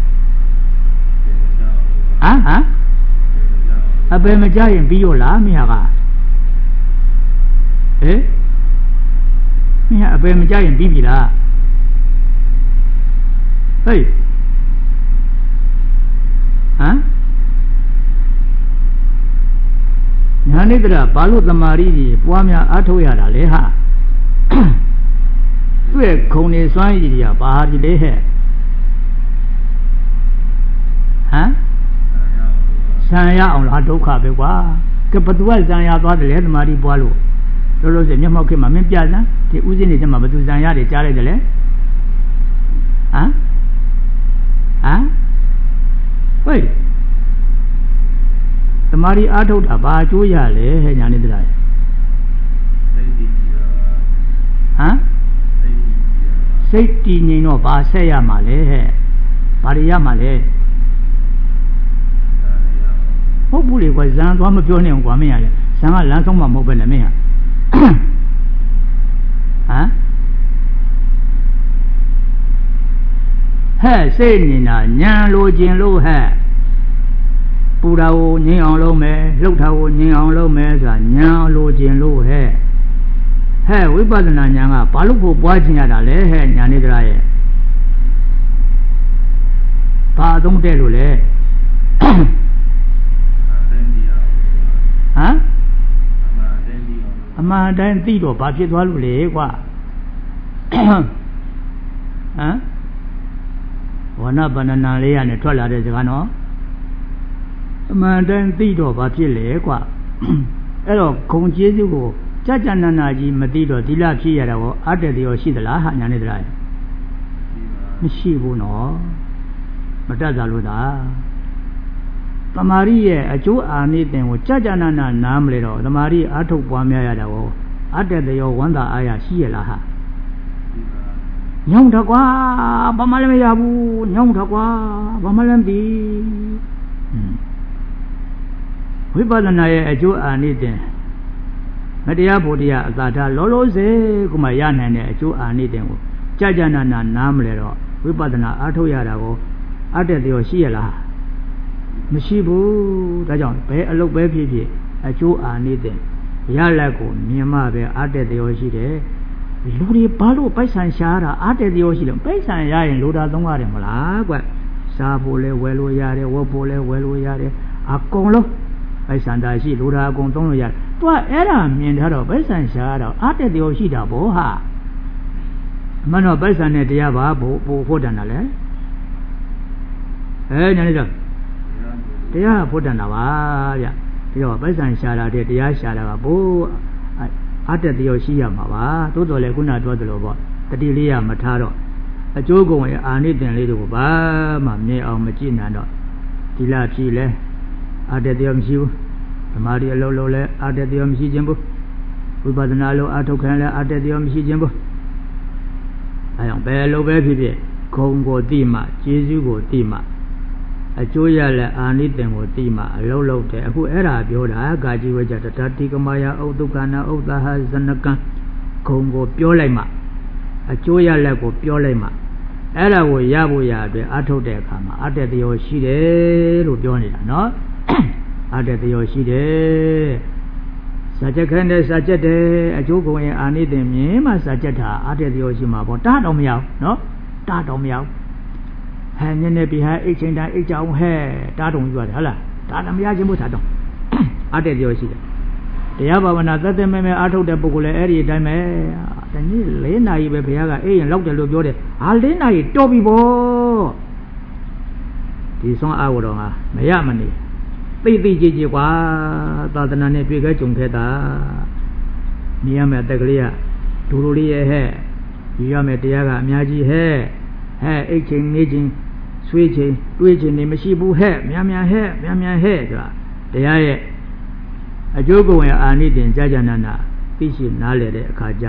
ဟမ်ဟမ်အပေမကြရင်ပြီးရောလားမင်းဟာကဟဲ့မင်းဟာအပေမကြရင်ပြီးပြီလားဟေးဟမ်ညာနေတရာဘာလို့တမာရီကြီးပွားများအားထုတ်ရတာလဲဟာသူ့ရဲ့ခုံနေစွမ်းရည်ကြီးကဘာဒီလဲဟဲ့ဟမ်ဆံရအောင်လားဒုက္ခပဲကွာကဘသူကဆံရသွားတယ်လေတမာရီပွားလို့လို့လို့ဆိုမျက်မှောက်ခေတ်မှာမင်းပြစမ်းဒီဥစဉ်နေချက်မှာဘသူဆံရတယ်ကြားလိုက်တယ်လေဟမ်ဟမ်ဝေးတမာရီအားထုတ်တာဘာအကျိုးရလဲဟဲ့ညာနေတရာဟမ်စိတ်တည်ငြိမ်တော့ဘာဆက်ရမှာလဲဟဲ့ဘာတွေရမှာလဲဟုတ်ဘူးလေကွာဇန်သွားမပြောနဲ့ကွာမင်းရလေဇန်ကလမ်းဆုံးမှာမဟုတ်ပဲနဲ့မင်းဟာဟမ်ဟဲ့စိတ်နေတာညံလိုခြင်းလို့ဟဲ့ပူတာကိုငြိမ်အောင်လုပ်မယ်လှုပ်တာကိုငြိမ်အောင်လုပ်မယ်ဆိုတာညံလိုခြင်းလို့ဟဲ့ဟဲ့ဝိပဿနာဉာဏ်ကဘာလို့ဖို့ပွားခြင်းရတာလဲဟဲ့ဉာဏ်နေကြရဲ့ဘာအသုံးတဲ့လို့လဲဟမ်အမှန်တိုင်းသိတော့ဘာဖြစ်သွားလို့လဲကွာဟမ်ဝဏဗန္နနာလေးရနဲ့ထွက်လာတဲ့စကားနော်အမှန်တိုင်းသိတော့ဘာဖြစ်လဲကွာအဲ့တော့ဂုံကျေးဇူးကိုကြကြနနာကြီးမသိတော့ဒီလဖြစ်ရတာကိုအတ္တတရောရှိသလားဟာညာနေသလားမရှိဘူးနော်မတတ်ကြလို့သာတမာရီရဲ့အကျိုးအာနိသင်ကိုကြကြနနာနားမလဲတော့တမာရီအထုတ်ပွားများရတာကိုအတ္တတရောဝန္တာအာရရှိရလားဟာညောင်းတော့ကွာဘာမှလည်းမရဘူးညောင်းတော့ကွာဘာမှလည်းမသိဝိပဿနာရဲ့အကျိုးအာနိသင်မတရားဘုရားအသာထားလောလောဆယ်ကိုမှရနိုင်တဲ့အကျိုးအာနိသင်ကိုကြာကြာနာနာနားမလဲတော့ဝိပဿနာအားထုတ်ရတာကိုအတ္တတရောရှိရလားမရှိဘူးဒါကြောင့်ဘယ်အလုပ်ပဲဖြစ်ဖြစ်အကျိုးအာနိသင်ရလက်ကိုမြင်မှပဲအတ္တတရောရှိတယ်လူတွေဘာလို့ပိုက်ဆံရှားတာအတ္တတရောရှိတယ်ပိုက်ဆံရရင်လိုတာသုံးရတယ်မလားကွစားဖို့လဲဝယ်လို့ရတယ်ဝတ်ဖို့လဲဝယ်လို့ရတယ်အကုန်လုံးပိုက်ဆံတာရှိလိုတာအကုန်သုံးလို့ရတယ်သူကအဲ့ဒါမြင်ထားတော့ပိုက်ဆံရှားတော့အတ္တတရောရှိတာဘောဟာအမှန်တော့ပိုက်ဆံနဲ့တရားပါဘို့ဘို့ဖို့တန်တာလဲအဲညာနေတော့တရားဖို့တန်တာပါဗျဒီတော့ပိုက်ဆံရှားတာတဲ့တရားရှားတာကဘို့အတ္တတရောရှိရမှာပါတိုးတော်လေခုနပြောသလိုပေါ့တတိလေးရမထားတော့အကျိုးကုန်ရဲ့အာနိသင်လေးတို့ဘာမှမြင်အောင်မကြည့်နိုင်တော့ဒီလားဖြီးလဲအတ္တတရောမရှိဘူးဓမ္မရီအလုံးလုံးလဲအတ္တတရောမရှိခြင်းဘူးဝိပဿနာလုံးအထုတ်ခံလဲအတ္တတရောမရှိခြင်းဘူးအဲကြောင့်ဘယ်လိုပဲဖြစ်ဖြစ်ဂုံကိုသိမှကျေးဇူးကိုသိမှအကျိုးရလဲအာနိသင်ကိုသိမှအလုံးလုံးတယ်အခုအဲ့ဒါပြောတာကာကြီးဝေကြတတတိကမယဥဒ္ဒကနာဥဒ္ဒဟဇနကံဂုံကိုပြောလိုက်မှအကျိုးရလဲကိုပြောလိုက်မှအဲ့ဒါကိုရဖို့ရအတွက်အထုတ်တဲ့အခါမှာအတ္တတရောရှိတယ်လို့ပြောနေတာနော်အတ္တတရောရှိတယ်စာချက်ခဲနဲ့စာချက်တယ်အကျိုးကုန်ရဲ့အာနိသင်မြင်မှစာချက်တာအတ္တတရောရှိမှာပေါ့တားတော့မရဘူးနော်တားတော့မရဘူးဟဲ့ညနေပြီဟဲ့အိတ်ချင်းတိုင်းအိတ်ကြောင်ဟဲ့တားတုံကြွတယ်ဟုတ်လားတားတော့မရခြင်းမို့တားတော့အတ္တတရောရှိတယ်တရားဘာဝနာသက်သက်မဲမဲအားထုတ်တဲ့ပုဂ္ဂိုလ်လည်းအဲ့ဒီအတိုင်းပဲတနည်းလေးနာရီပဲဘုရားကအေးရင်လောက်တယ်လို့ပြောတယ်ဟာလေးနာရီတော်ပြီပေါ့ဒီဆုံးအားကိုတော့ငါမရမနေသိသိကြည်ကြည်ကွာသာသနာနဲ့တွေ့ခဲ့ကြုံခဲ့တာမြင်ရမယ်တက်ကလေးကဒူလိုလေးရဲ့ဟဲ့မြင်ရမယ်တရားကအများကြီးဟဲ့ဟဲ့အိတ်ချင်းနေချင်းဆွေးချင်းတွေးချင်းနေမရှိဘူးဟဲ့များများဟဲ့များများဟဲ့ဆိုတာတရားရဲ့အကျိုးကုန်ရဲ့အာနိသင်ကြာကြာနာနာသိရှိနားလည်တဲ့အခါကျတော့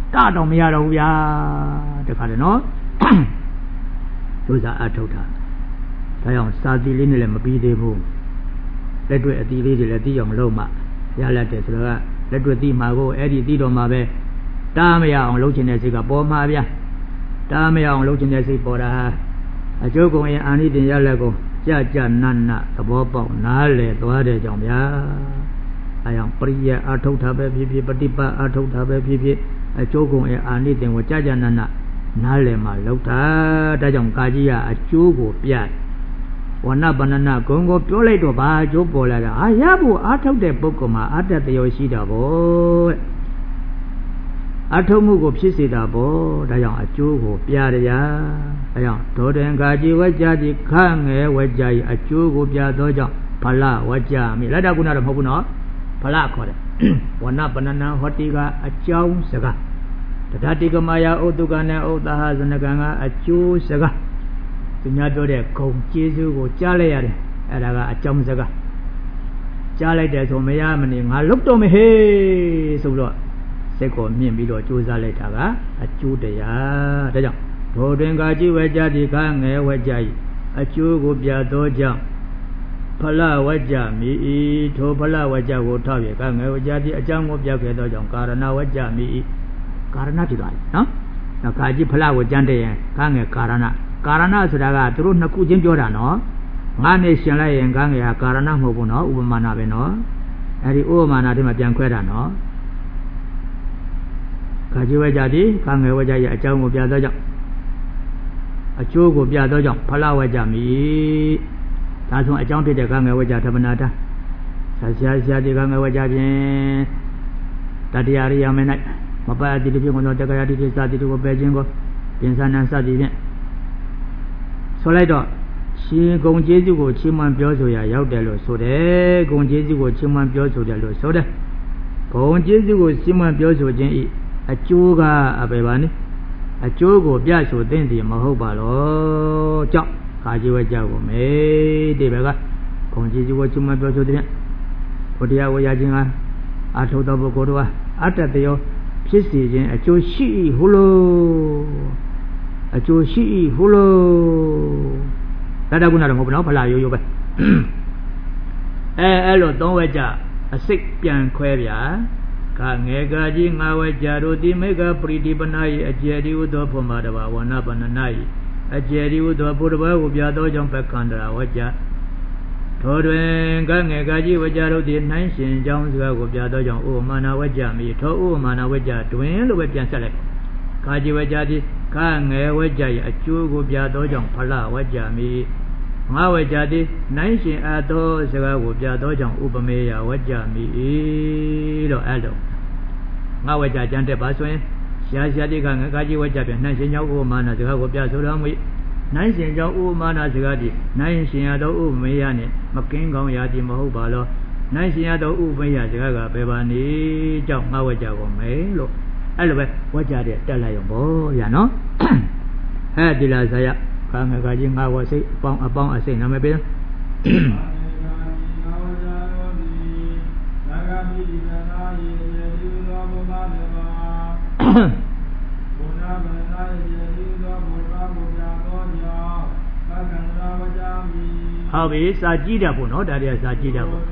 တာတော့မရတော့ဘူးဗျာတခါတည်းနော်ဒုစားအထုတ်တာဒါကြောင့်စာသီလေးနဲ့လည်းမပြီးသေးဘူးလက်တွေ့အသီးလေးတွေလည်းသိအောင်လုပ်မှရလက်တယ်ဆိုတော့လက်တွေ့သိမှာကိုအဲ့ဒီသိတော့မှာပဲတားမရအောင်လုပ်ချင်တဲ့စိတ်ကပေါ်မှာဗျာတားမရအောင်လုပ်ချင်တဲ့စိတ်ပေါ်တာအကျိုးကုန်ရင်အာနိသင်ရလက်ကိုကြကြနတ်နတ်သဘောပေါက်နားလေသွားတဲ့ကြောင့်ဗျာအဲကြောင့်ပရိယအထုတ်တာပဲဖြစ်ဖြစ်ပฏิပတ်အထုတ်တာပဲဖြစ်ဖြစ်အကျိုးကုန်ရင်အာနိသင်ကိုကြကြနတ်နတ်နားလေမှလောက်တာဒါကြောင့်ကာကြီးကအကျိုးကိုပြတ်ဝဏပဏနာဂုံကိုပြောလိုက်တော့ဘာအကျိုးပေါ်လာတာအာရဖို့အာထုတ်တဲ့ပုဂ္ဂိုလ်မှာအတ္တတရောရှိတာဗောအထုတ်မှုကိုဖြစ်စေတာဗောဒါကြောင့်အကျိုးကိုပြရရာဒါကြောင့်ဒေါတင်ကာကြီးဝကြတိခငယ်ဝကြ၏အကျိုးကိုပြသောကြောင့်ဖလဝကြမိလက်တကုဏတော့မဟုတ်ဘူးနော်ဖလခေါ်တယ်ဝဏပဏနာဟောတိကအကြောင်းစကားတထတိကမာယဥတုကနဲ့ဥတ္တဟဇနကံကအကျိုးစကားသူများပြောတဲ့ဂုံကျေးဇူးကိုကြားလိုက်ရတယ်အဲ့ဒါကအကြောင်းစကားကြားလိုက်တယ်ဆိုမရမနေငါလုတ်တော့မဟေးဆိုတော့စိတ်ကိုမြင့်ပြီးတော့ကြိုးစားလိုက်တာကအကျိုးတရားဒါကြောင့်ဒေါတွင်ကာကြီးဝကြတိခငယ်ဝကြ၏အကျိုးကိုပြသောကြောင့်ဖလဝကြမိ၏ထိုဖလဝကြကိုထောက်ရကငယ်ဝကြတိအကြောင်းကိုပြခဲ့သောကြောင့်ကာရဏဝကြမိ၏ကာရဏဖြစ်သွားတယ်နော်နောက်ကာကြီးဖလကိုကြမ်းတဲ့ရင်ခငယ်ကာရဏကာရဏဆိုတာကသူတို့နှစ်ခုချင်းပြောတာနော်ငါနဲ့ရှင်လိုက်ရင်ခငယ်ဟာကာရဏမဟုတ်ဘူးနော်ဥပမာနာပဲနော်အဲဒီဥပမာနာတွေမှာပြန်ခွဲတာနော်ကာကြီးဝကြတိခငယ်ဝကြရဲ့အကြောင်းကိုပြသောကြောင့်အကျိုးကိုပြသောကြောင့်ဖလဝကြမိဒါဆိုအကြောင်းဖြစ်တဲ့ခငယ်ဝကြသဗ္ဗနာတာဆရာဆရာဒီခငယ်ဝကြဖြင့်တတရားရိယာမ၌မပါတိတိဖြစ်ကုန်သောတက္ကရာတိဖြစ်စသည်တို့ကိုပယ်ခြင်းကိုပြင်ဆနာစသည်ဖြင့်ဆိုလိုက်တော့ရှင်ဂုံကျေးဇူးကိုချီးမွမ်းပြောဆိုရရောက်တယ်လို့ဆိုတယ်ဂုံကျေးဇူးကိုချီးမွမ်းပြောဆိုတယ်လို့ဆိုတယ်ဂုံကျေးဇူးကိုချီးမွမ်းပြောဆိုခြင်းဤအကျိုးကအပေပါနိအကျိုးကိုပြဆိုသင့်သည်မဟုတ်ပါလို့ကြောင့်ကာကြီးဝဲကြောက်ကိုမေးဒီဘက်ကဂုံကျေးဇူးကိုချီးမွမ်းပြောဆိုတဲ့ဘုရားဝေယခြင်းကအထုသောပုဂ္ဂိုလ်တို့ဟာအတ္တတယောဖြစ်စေခြင်းအကျိုးရှိဟုလို့အကျိုးရှိဟုလို့တတကုဏတော့မဟုတ်ဘူးနော်ဖလာရိုးရိုးပဲအဲအဲ့လိုသုံးဝဲကြအစိတ်ပြန်ခွဲဗျာကငယ်ကကြီးငါဝဲကြတို့တိမေကပရိတိပနာ၏အကျေတိဥသောဘုမာတဘာဝဏပဏနာ၏အကျေတိဥသောဘုဒ္ဓဘာကိုပြသောကြောင့်ပက္ခန္တရာဝကြထိုတွင်ကငယ်ကကြီးဝကြတို့သည်နှိုင်းရှင်ကြောင်းစကားကိုပြသောကြောင့်ဥပမာနာဝကြမိထိုဥပမာနာဝကြတွင်လို့ပဲပြန်ဆက်လိုက်ကာကြီးဝကြသည်ကငယ်ဝကြ၏အကျိုးကိုပြသောကြောင့်ဖလဝကြမိငါဝကြသည်နှိုင်းရှင်အပ်သောစကားကိုပြသောကြောင့်ဥပမေယဝကြမိတော့အဲ့လိုငါဝကြကြံတဲ့ပါဆိုရင်ရှားရှားတိကငယ်ကကြီးဝကြပြန်နှိုင်းရှင်ကြောင့်ဥပမာနာစကားကိုပြဆိုတော်မူနှိုင်းရှင်ကြောင့်ဥပမာနာစကားသည်နှိုင်းရှင်ရသောဥပမေယနှင့်မကင်းကောင်းရာသည်မဟုတ်ပါလောနှိုင်းရှင်ရသောဥပမေယစကားကဘယ်ပါနည်းကြောင့်ငါဝကြကိုမဲလို့အဲ့လိုပဲဝကြတဲ့တက်လိုက်ရုံပေါ့ဗျာနော်ဟဲ့ဒီလားဆရာခါငယ်ကကြီးငါဝစိတ်အပေါင်းအပေါင်းအစိတ်နာမည်ပေးဟုတ်ပြီစာကြည့်တယ်ပေါ့နော်ဒါတွေကစာကြည့်တယ်ပေါ့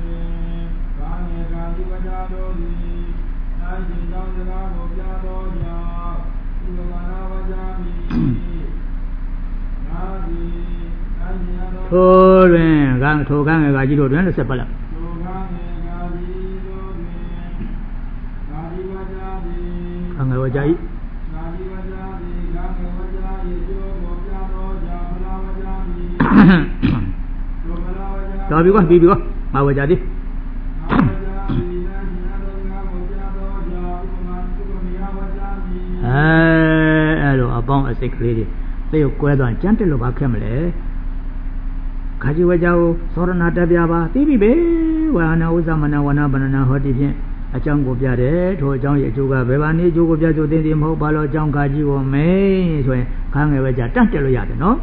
ထိုတွင်ကံထိုကံငယ်ကကြီးတို့တွင်လည်းဆက်ပတ်လိုက်ကံငယ်ဝကြ၏တော်ပြီကွာပြီပြီကွာငါဝကြသည်အဲအဲ့လိုအပေါင်းအစိတ်ကလေးတွေသို့ကွဲသွားကြမ်းတက်လို့ဘာခဲ့မလဲခါကြီးဝကြကိုသောရဏတက်ပြပါသိပြီပဲဝါနာဥသမနာဝနာပဏနာဟောတိဖြင့်အကြောင်းကိုပြတယ်ထိုအကြောင်းရဲ့အကျိုးကဘယ်ပါနေအကျိုးကိုပြဆိုသိသည်မဟုတ်ပါလို့အကြောင်းခါကြီးကိုမင်းဆိုရင်ခါငယ်ဝကြတတ်တက်လို့ရတယ်နော်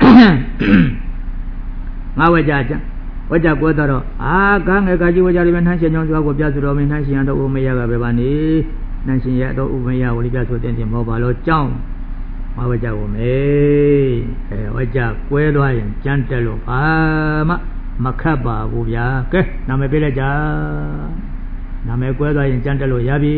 ငါဝကြကြဝကြကွဲတော့အာခါငယ်ခါကြီးဝကြလေးပဲနှမ်းရှင်ကြောင်းစွာကိုပြဆိုတော်မင်းနှမ်းရှင်ရတော့ဦးမရကဘယ်ပါနေနန်ရှင်ရဲ့တော့ဥပယဝိပ္ပဆိုတဲ့တင်မဟုတ်ပါလို့ကြောင်းမဝကြဘူးမေအဲဝကြကွဲသွားရင်ကြမ်းတက်လို့ဘာမှမခတ်ပါဘူးဗျာကဲနာမည်ပေးလိုက်ကြနာမည်ကွဲသွားရင်ကြမ်းတက်လို့ရပြီ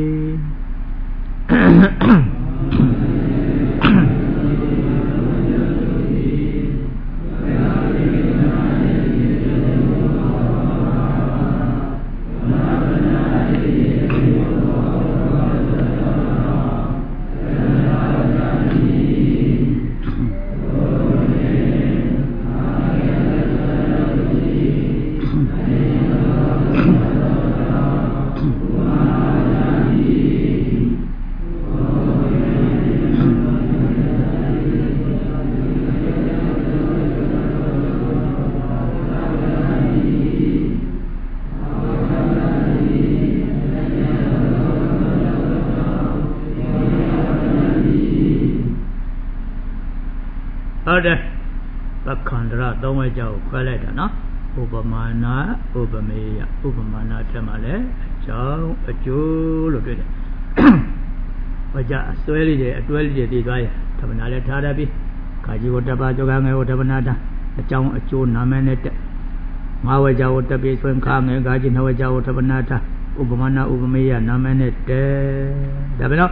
ဟုတ်တယ်ပက္ခန္တရသုံးဝဲကြောက်ခွဲလိုက်တာနော်ဥပမာနာဥပမေယဥပမာနာတက်မှလည်းအကြောင်းအကျိုးလို့တွေ့တယ်ဝကြအစွဲလေးတွေအတွဲလေးတွေသိသွားရင်ဓမ္မနာလည်းထားတတ်ပြီခါကြီးကိုတပ်ပါကြောကငယ်ကိုဓမ္မနာတာအကြောင်းအကျိုးနာမည်နဲ့တက်ငါဝကြကိုတပ်ပြီးဆွင်ခါငယ်ခါကြီးနဝကြကိုဓမ္မနာတာဥပမာနာဥပမေယနာမည်နဲ့တက်ဒါပဲနော်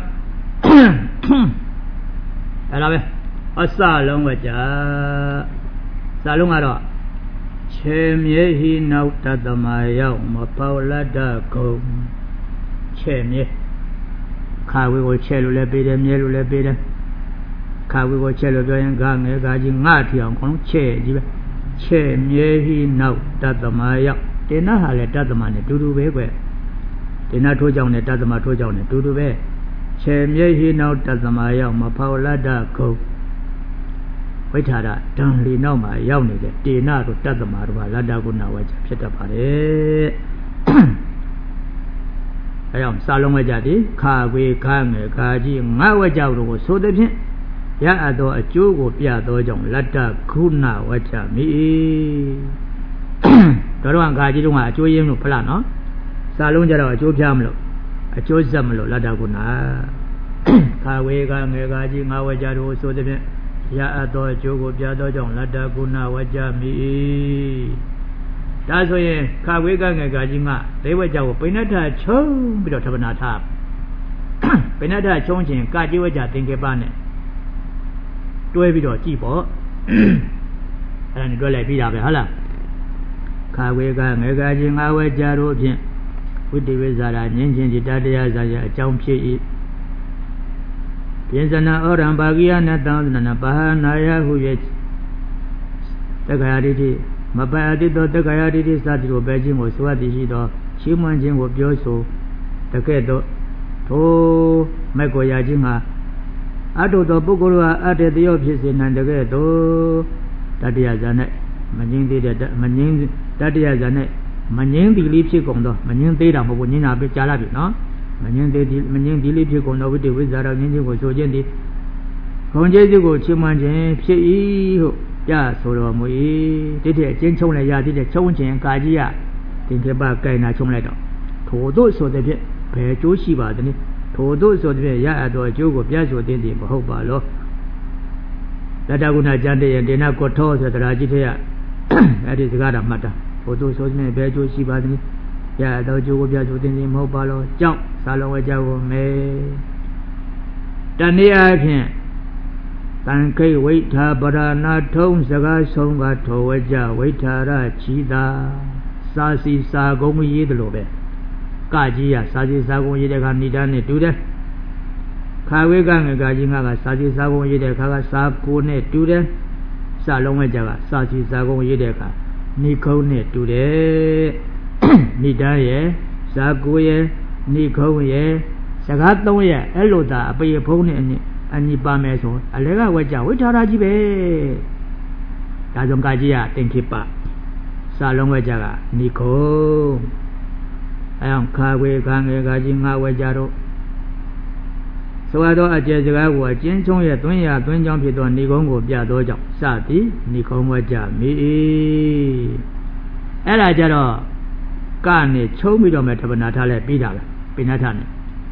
အဲ့ဒါပဲအစလုံးဝကြစလုံးကတော့ခြေမြေဟိနောက်တတမရောက်မပေါလတ္တကုံခြေမြေခါဝေကိုခြေလို့လည်းပေးတယ်မြေလို့လည်းပေးတယ်ခါဝေကိုခြေလို့ပြောရင်ဂငယ်ဂကြီးငါထီအောင်ခေါင်းခြေကြီးပဲခြေမြေဟိနောက်တတမရောက်တေနဟာလည်းတတမနဲ့တူတူပဲကွတေနထိုးကြောင်နဲ့တတမထိုးကြောင်နဲ့တူတူပဲခြေမြေဟိနောက်တတမရောက်မပေါလတ္တကုံဝိထာရတံလီနောက်မှာရောက်နေတဲ့တေနတို့တတ္တမတို့ဟာလတ္တကုဏဝကြဖြစ်တတ်ပါတယ်အဲကြောင့်စာလုံးဝကြသည်ခါခွေခါငယ်ခါကြီးငါဝကြတို့ကိုဆိုသည်ဖြင့်ရအပ်သောအကျိုးကိုပြသောကြောင့်လတ္တကုဏဝကြမိတို့တော့ခါကြီးတို့ကအကျိုးရင်းလို့ဖလားနော်စာလုံးကြတော့အကျိုးပြမလို့အကျိုးဇက်မလို့လတ္တကုဏခါဝေခါငယ်ခါကြီးငါဝကြတို့ဆိုသည်ဖြင့်ရအပ်သောအကျိုးကိုပြသောကြောင့်လတ္တကုဏဝကြမိဒါဆိုရင်ခါဝေကငယ်ကကြီးကဒိဝကြကိုပိဏ္ဍချုံပြီးတော့ထပနာထားပိဏ္ဍချုံခြင်းကကြီးဝကြသင်္ကေပနဲ့တွဲပြီးတော့ကြည့်ပေါ့အဲ့ဒါနဲ့တွဲလိုက်ပြီးတာပဲဟုတ်လားခါဝေကငယ်ကကြီးငါဝကြတို့ဖြင့်ဝိတိဝိဇာရငြင်းခြင်းจิตတရားဇာရအကြောင်းဖြစ်၏ပြင်းစနာဩရံပါကိယနတံသနပါဟနာယဟု၍တက္ကရာတိတိမပအတိတောတက္ကရာတိတိစသည်ကိုပဲခြင်းကိုဆိုအပ်သည်ရှိသောချီးမွမ်းခြင်းကိုပြောဆိုတကဲ့သို့ထိုမက်ကိုရခြင်းဟာအတုသောပုဂ္ဂိုလ်ဟာအတ္တတယောဖြစ်စေနိုင်တကဲ့သို့တတ္တယဇာနဲ့မငင်းသေးတဲ့မငင်းတတ္တယဇာနဲ့မငင်းသည်လေးဖြစ်ကုန်သောမငင်းသေးတာမဟုတ်ဘူးငင်းတာပဲကြားလာပြီနော်မငင်းသေးသည်မငင်းဒီလေးဖြစ်ကုန်သောဝိတ္တဝိဇာရငင်းခြင်းကိုဆိုခြင်းသည်ဂုံကျေးဇူးကိုချီးမွမ်းခြင်းဖြစ်၏ဟုပြဆိုတော်မူ၏တိတိအချင်းချုံလည်းရသည်တဲ့ချုံခြင်းကာကြီးရသင်္ခေပကိုင်နာချုံလိုက်တော့ထိုတို့ဆိုတဲ့ဖြင့်ဘယ်ကျိုးရှိပါသနည်းထိုတို့ဆိုတဲ့ဖြင့်ရအပ်သောအကျိုးကိုပြဆိုသည်သည်မဟုတ်ပါလောလတ္တကုဏကျမ်းတည်းဒေနကောထောဆိုတဲ့တရားကြီးတဲ့အဲ့ဒီစကားတော်မှတ်တာထိုတို့ဆိုတဲ့ဖြင့်ဘယ်ကျိုးရှိပါသနည်းရအပ်သောအကျိုးကိုပြဆိုသည်သည်မဟုတ်ပါလောကြောင့်စာလုံးဝကြောက်ကိုမဲတဏှာဖြင့်တန်ခိဝိထာပရဏထုံးစကားဆုံးကထောဝကြဝိထာရချီတာစာစီစာကုံမရေးတယ်လို့ပဲကကြီးရစာစီစာကုံရေးတဲ့ခါဏိဒာနဲ့တူတယ်ခါဝေကငကကြီးငါကစာစီစာကုံရေးတဲ့ခါကစာကိုနဲ့တူတယ်စလုံးဝကြကစာစီစာကုံရေးတဲ့ခါဏိခုံးနဲ့တူတယ်ဏိဒာရဲ့စာကိုရဲ့ဏိခုံးရဲ့စကားသုံးရဲ့အဲ့လိုသာအပေဖုံးနဲ့အညီပါမယ်ဆိုအလဲကဝကြဝိထာရကြီးပဲဒါကြောင့်ကကြီးကတင်ခိပစာလုံးဝကြကနိခုံးအဲအောင်ခါဝေခါငယ်ကကြီးငါဝကြတော့ဆိုသောအကျယ်စကားကိုအကျဉ်းချုံးရဲ့သွင်းရသွင်းကြောင်းဖြစ်သောနိခုံးကိုပြသောကြောင့်စသည်နိခုံးဝကြမိအဲ့ဒါကြတော့ကနဲ့ချုံးပြီးတော့မှထပနာထားလဲပြီးတာပဲပိဏထနဲ့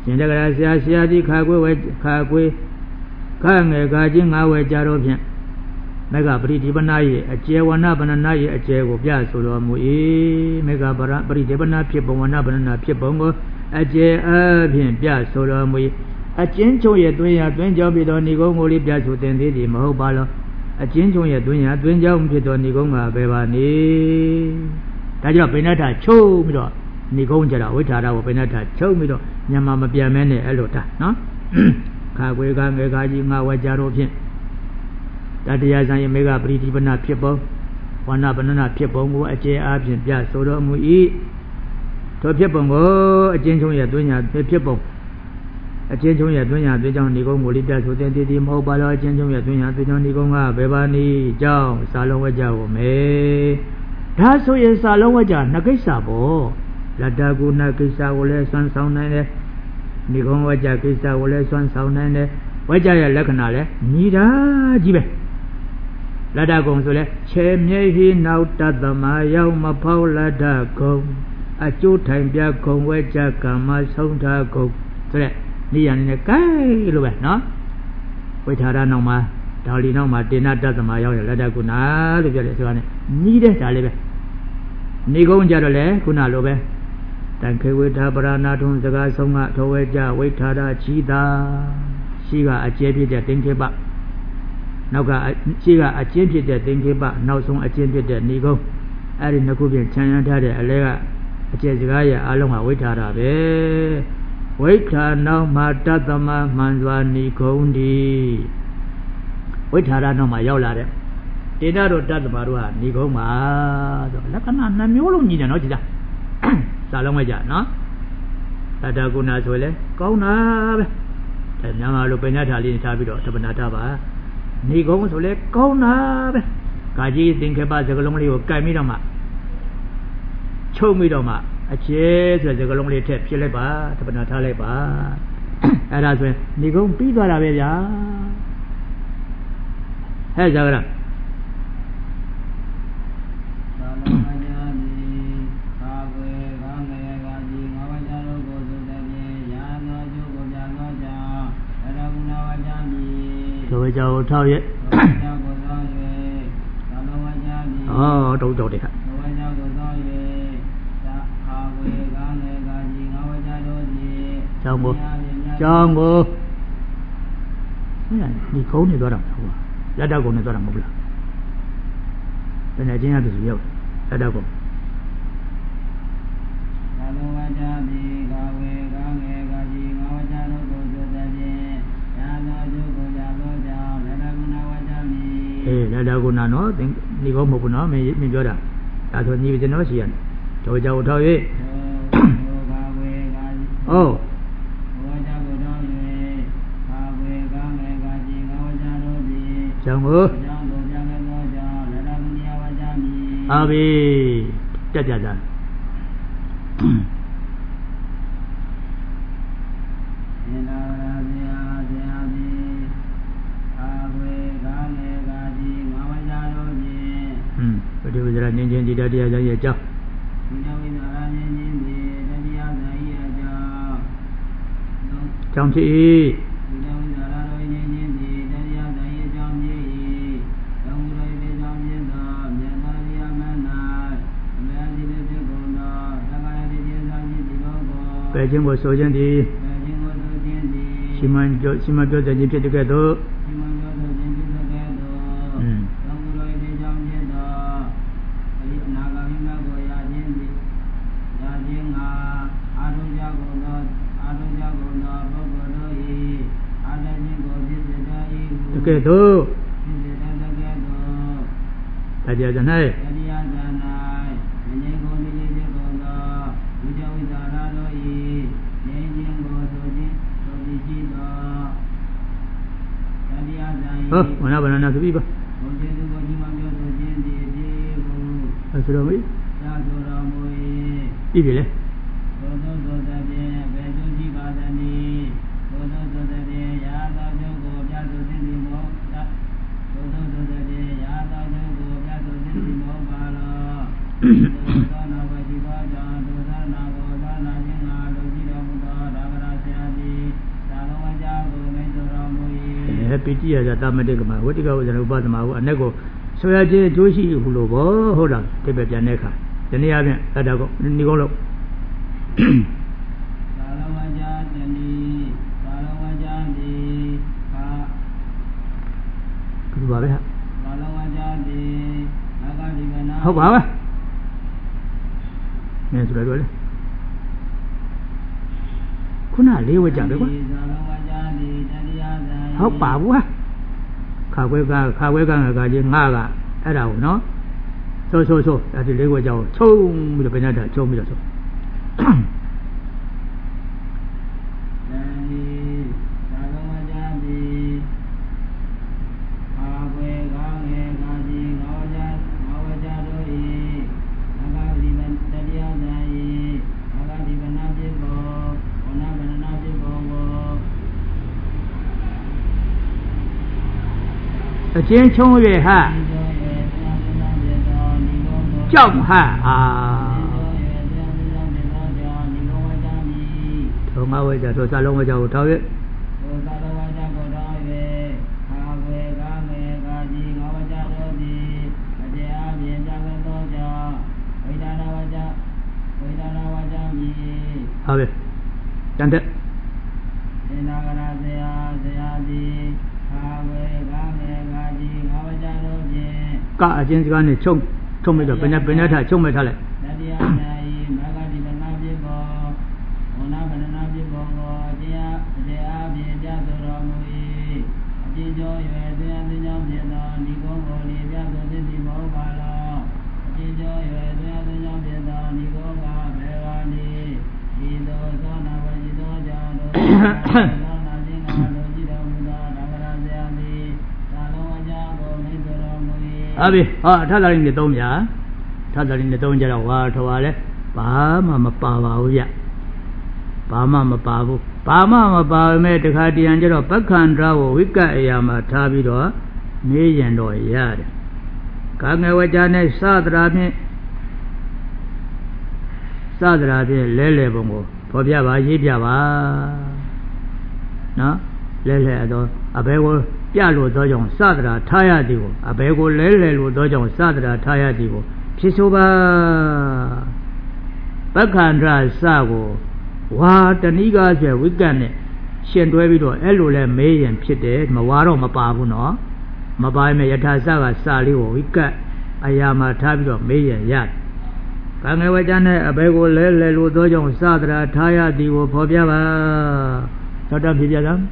ရှင်တက္ကရာဆရာဆရာကြီးခါကွေးဝဲခါကွေးခါငယ်ခါချင်းငါဝဲကြတော့ဖြင့်မေဃပရိဒီပနာ၏အကျယ်ဝဏဗန္နာ၏အကျယ်ကိုပြဆိုတော်မူ၏မေဃပရပရိဒီပနာဖြစ်ပုံဝဏဗန္နာဖြစ်ပုံကိုအကျယ်အဖြင့်ပြဆိုတော်မူ၏အကျဉ်းချုပ်ရဲ့တွင်ရတွင်ကြောင့်ဖြစ်သောဏိကုံးကိုလေးပြဆိုတင်သေးသည်မဟုတ်ပါလောအကျဉ်းချုပ်ရဲ့တွင်ရတွင်ကြောင့်ဖြစ်သောဏိကုံးကဘယ်ပါနေဒါကြောင့်ပိဏ္ဍာချုပ်ပြီးတော့ဏိကုံးကြတာဝိထာရကိုပိဏ္ဍာချုပ်ပြီးတော့ညမမပြန်မဲနဲ့အဲ့လိုတာနော်ခါကွေကငယ်ခါကြီးငါဝကြတော့ဖြင့်တတရားဆိုင်မေဃပရိဒီပနာဖြစ်ပုံဝဏဗန္နဖြစ်ပုံကိုအကျယ်အားဖြင့်ပြဆိုတော်မူ၏ထိုဖြစ်ပုံကိုအကျဉ်းချုပ်ရဲ့တွင်ညာဖြစ်ပုံအကျဉ်းချုပ်ရဲ့တွင်ညာတွင်ကြောင့်ဏိကုံးကိုလေးပြဆိုတဲ့တည်တည်မဟုတ်ပါတော့အကျဉ်းချုပ်ရဲ့တွင်ညာတွင်ကြောင့်ဏိကုံးကဘယ်ပါနည်းကြောင့်စာလုံးဝကြကိုမယ်ဒါဆိုရင်စာလုံးဝကြနှစ်ကိစ္စပေါ့လတ္တကုဏကိစ္စကိုလည်းဆွမ်းဆောင်နိုင်တယ်ဏိကုံးဝကြကိစ္စကိုလည်းဆွမ်းဆောင်နိုင်တယ်ဝကြရဲ့လက္ခဏာလည်းညီတာကြီးပဲလတ္တကုံဆိုလဲခြေမြိတ်ဟိနောက်တတ္တမရောက်မဖောက်လတ္တကုံအကျိုးထိုင်ပြကုံဝဲကြကမ္မဆုံးထားကုံဆိုတဲ့နေရာနေနဲ့ကဲလို့ပဲနော်ဝိထာရနောက်မှာဒါလီနောက်မှာတေနတတ္တမရောက်ရလတ္တကုဏလို့ပြောတယ်ဆိုတာနဲ့ညီတဲ့ဒါလေးပဲဏိကုံးကြတော့လေခုနလိုပဲတန်ခေဝိထာပရဏထုံစကားဆုံးကထောဝဲကြဝိထာရချီတာရှိကအကျဲဖြစ်တဲ့သင်္ခေပနောက်ကရှိကအကျဉ်းဖြစ်တဲ့သင်္ခေပနောက်ဆုံးအကျဉ်းဖြစ်တဲ့ဏိကုံးအဲ့ဒီနှစ်ခုပြင်ခြံရမ်းထားတဲ့အလဲကအကျဲစကားရဲ့အလုံးကဝိထာရပဲဝိထာနောက်မှာတတ္တမမှန်စွာဏိကုံးဒီဝိထာရနောက်မှာရောက်လာတဲ့တေနတို့တတ္တမတို့ဟာဏိကုံးပါဆိုလက္ခဏာနှမျိုးလုံးညီတယ်နော်ကြည်လားစာလုံးဝကြနော်တတ္တကုဏဆိုလေကောင်းတာပဲအဲမြန်မာလိုပညာထားလေးထားပြီးတော့သဗ္ဗနာထားပါဏိကုံးဆိုလေကောင်းတာပဲကာကြီးသင်္ခေပစကလုံးလေးကိုကြိုက်ပြီးတော့မှချုပ်ပြီးတော့မှအခြေဆိုတဲ့စကလုံးလေးထည့်ဖြစ်လိုက်ပါသဗ္ဗနာထားလိုက်ပါအဲ့ဒါဆိုရင်ဏိကုံးပြီးသွားတာပဲဗျာဟဲ့ဇာကရဝေကြောထောက်ရဲ့ဩတုတ်တုတ်တဲ့ဟာကျောင်းကိုကျောင်းကိုဒီကုန်းနေသွားတာဟုတ်ပါလက်တော့ကုန်းနေသွားတာမဟုတ်လားတနေ့ချင်းရပြီရောက်လက်တော့ကုန်းအေးလက်တော်ကုဏနော်ဒီကောမဟုတ်ဘူးနော်မင်းမင်းပြောတာဒါဆိုညီကျွန်တော်ရှိရတယ်တော်ကြောက်ထောက်၍ဟုတ်ကျောင်းကိုအာဘီတက်ကြကြဒီဝိဇ္ဇာဉာဏ်ချင်းဒီတရားဆိုင်ရဲ့အကြောင်းဒီဝိဇ္ဇာဉာဏ်ချင်းဒီတရားဆိုင်ရဲ့အကြောင်းကြောင့်ဖြစ်၏ဒီဝိဇ္ဇာတော်ဉာဏ်ချင်းဒီတရားဆိုင်ရဲ့အကြောင်းဖြစ်၏သောမူရိပေကြောင့်ဖြစ်သောမြတ်စွာဘုရားမ၌အမြဲတည်းဖြစ်ကုန်သောသံဃာတိကျမ်းစာဖြစ်ဒီဘောကိုပယ်ခြင်းကိုဆိုခြင်းသည်ပယ်ခြင်းကိုဆိုခြင်းသည်ရှိမှန်ပြောရှိမှန်ပြောခြင်းဖြစ်တဲ့ကဲ့သို့ရှိမှန်ပြောခြင်းဖြစ်တဲ့ကဲ့သို့อืมကဲ့သို့တရားကြ၌တရားကြ၌ဉာဏ်ကိုလေးလေးဖြစ်ကုန်သောဝိဇ္ဇဝိဇ္ဇာရတို့၏ဉာဏ်ချင်းကိုဆိုခြင်းဆိုပြီးရှိသောတရားကြ၏ဟုတ်ဝဏဗန္နနာဆိုပြီးပါဘုရားသူကိုဒီမှာပြောဆိုခြင်းဒီဒီကိုအဲဆိုတော့မေးသာဆိုတော်မူ၏ပြီပြီလေသောသောသောတည်းဘယ်သူရှိပါသနည်းသောသောသောတည်းရာသောကျုပ်ကိုပြဆိုခြင်းဒီမောသောသောသောတည်းရာသောကျုပ်ကိုပြဆိုခြင်းဒီမောပါလောသောနာဝတိပါကြောင့်သောနာကိုသောနာခြင်းငါလူကြည့်တော်မူသောဒါဗရာဆရာဟဲ့ပီတိရဇာတမတိကမှာဝိတိကဝိဇ္ဇာဥပသမဟုအ내ကိုဆိုရခြင်းအကျိုးရှိဘူးလို့ဘောဟုတ်လားတိပဲပြန်တဲ့အခါဒီနေ့အပြင်အဲ့ဒါကိုဒီကုန်းလို့သာလဝကြတဏီသာလဝကြတိဟာဒီပါပဲဟာသာလဝကြတိအာဂတိကနာဟုတ်ပါပဲမင်းဆိုရတော့လေခုနလေးဝကြပဲကွာဟုတ်ပါဘူးဟာခါခွဲကခါခွဲကငါကကြီးငါကအဲ့ဒါကိုနော်ဆိုဆိုဆိုအဲ့ဒီလေးဝကြကိုချုံပြီးတော့ဘယ်နဲ့တာချုံပြီးတော့ဆိုအချင်းချုံးရဲ့ဟာကြောက်ဟာအာထုံမဝဲကြဆိုစာလုံးဝဲကြကိုထောက်ရဲ့သာလဝကြကိုထောက်ရဲ့ခါဝဲကားငယ်ကာကြီးငါဝကြတို့သည်အကျေအပြင်ကြသောကြောင့်ဝိဒါရဝကြဝိဒါရဝကြမည်ဟုတ်ပြီတန်တဲ့သင်္နာကရဇယာဇယာသည်ခါဝဲကားငယ်ကာကြီးငါဝကြတို့ဖြင့်ကအချင်းစကားနဲ့ချုံချုံမဲ့တော့ဘယ်နဲ့ဘယ်နဲ့ထားချုံမဲ့ထားလိုက်တတိယနိုင်မဂ္ဂတိပနာပြေဘောဝနာပဏနာပြေဘောကိုအကျေအကျေအပြင်ပြဆိုတော်မူ၏အကျေကျော်ရွယ်သွင်းသွင်းကြောင့်ဖြစ်သောဒီကုန်းကိုဒီပြဆိုသတိမဟုတ်ပါလောအကျေကျော်ရွယ်သွင်းသွင်းကြောင့်ဖြစ်သောဒီကုန်းကဘေဝါနိဤသို့သောနာဝจิตောကြောင့်တို့သောနာခြင်းကတို့ကြည်တော်မူသောဓမ္မရာဇယမိသာလုံးဝကြကိုမိဆိုတော်မူ၏ဟုတ်ပြီဟောထပ်လာရင်သုံးပြထပ်လာရင်သုံးကြတော့ဝါထော်ပါလေဘာမှမပါပါဘူးဗျဘာမှမပါဘူးဘာမှမပါမဲ့တခါတရံကျတော့ပက္ခန္တရာကိုဝိကတ်အရာမှာထားပြီးတော့နေရင်တော့ရတယ်ကာငယ်ဝကြနဲ့စသရာဖြင့်စသရာဖြင့်လဲလဲပုံကိုဖော်ပြပါရေးပြပါနော်လဲလဲတော့အဘဲကိုပြလို့သောကြောင့်စသရာထားရသည်ကိုအဘဲကိုလဲလဲလို့သောကြောင့်စသရာထားရသည်ကိုဖြစ်ဆိုပါပက္ခန္တရာစကိုဝါတဏိကားဆိုဝိကတ်နဲ့ရှင်တွဲပြီးတော့အဲ့လိုလဲမေးရင်ဖြစ်တယ်မဝါတော့မပါဘူးနော်မပါရင်ယထာစကစလေးကိုဝိကတ်အရာမှာထားပြီးတော့မေးရင်ရတယ်။ဘာငယ်ဝကြနဲ့အဘဲကိုလဲလဲလို့သောကြောင့်စသရာထားရသည်ကိုဖော်ပြပါ။သောတာဖြစ်ပြတာ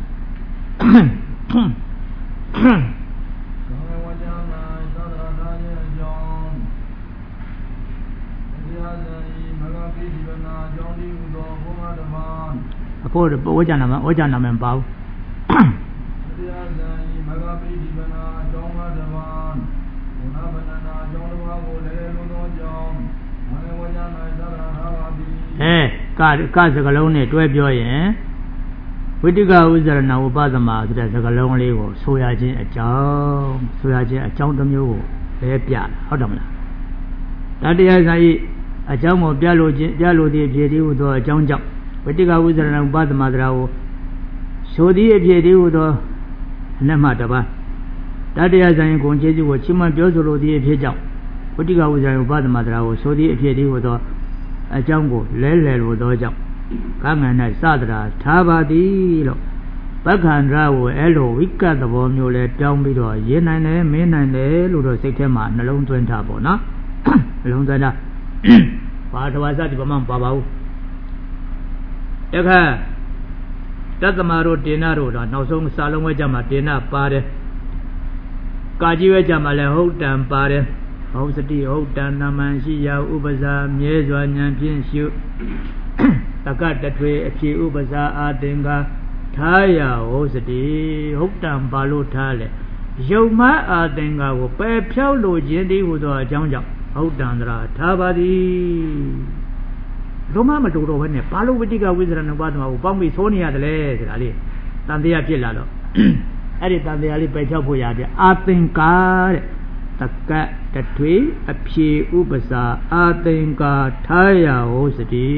အဖို့ဝကြနာမဝကြနာမပါဘူးတရားဇာယမဂ္ဂပိဒီပနာအကြောင်းဓမ္မဘုနာဗနနာအကြောင်းဓမ္မကိုလည်းလုံးသောကြောင့်မဂ္ဂဝကြနာသရဟာပါတိအဲကကစကလုံးနဲ့တွဲပြောရင်ဝိတိကဥဇရဏဥပသမဆိုတဲ့စကလုံးလေးကိုဆိုရခြင်းအကြောင်းဆိုရခြင်းအကြောင်းတစ်မျိုးကိုလည်းပြတာဟုတ်တယ်မလားတတရားဇာယအကြောင်းကိုပြလို့ခြင်းပြလို့ဒီဖြစ်သည်ဟူသောအကြောင်းကြောင့်ဝိတိကဝိဇရဏဥပသမသရာကိုဆိုသည်အဖြစ်သည်ဟူသောအနက်မှတပါတတရားဇာယဂုံကျေးဇူးကိုချီးမွမ်းပြောဆိုလိုသည်အဖြစ်ကြောင့်ဝိတိကဝိဇရဏဥပသမသရာကိုဆိုသည်အဖြစ်သည်ဟူသောအကြောင်းကိုလဲလဲလိုသောကြောင့်ကငန်၌စသရာထားပါသည်လို့ပက္ခန္တရာကိုအဲ့လိုဝိကတ်သဘောမျိုးလဲတောင်းပြီးတော့ရေးနိုင်တယ်မင်းနိုင်တယ်လို့တော့စိတ်ထဲမှာနှလုံးသွင်းထားပေါ့နော်နှလုံးသွင်းထားဘာတဝါစတိဘာမှမပါပါဘူးတခါတသမတို့တင်နာတို့တော့နောက်ဆုံးစာလုံးဝဲကြမှာတင်နာပါတယ်ကာကြီးဝဲကြမှာလည်းဟုတ်တံပါတယ်ဟုတ်စတိဟုတ်တံနာမန်ရှိရာဥပဇာမြဲစွာဉာဏ်ဖြင့်ရှုတကတထွေအဖြစ်ဥပဇာအာသင်္ကာထားရဟုတ်စတိဟုတ်တံပါလို့ထားလေယုံမအာသင်္ကာကိုပယ်ဖြောက်လို့ခြင်းတည်းဟူသောအကြောင်းကြောင့်ဟုတ်တံသရာထားပါသည်လုံးမမတူတော့ဘဲနဲ့ဘာလို့ဝိတိကဝိဇရဏဥပသမကိုပေါင်းပြီးသိုးနေရတယ်လဲဆိုတာလေးတန်တရားဖြစ်လာတော့အဲ့ဒီတန်တရားလေးပယ်ဖြောက်ဖို့ရပြအာသင်္ကာတဲ့တကတ်တထွေအဖြေဥပစာအာသင်္ကာထားရဟုတ်စတိ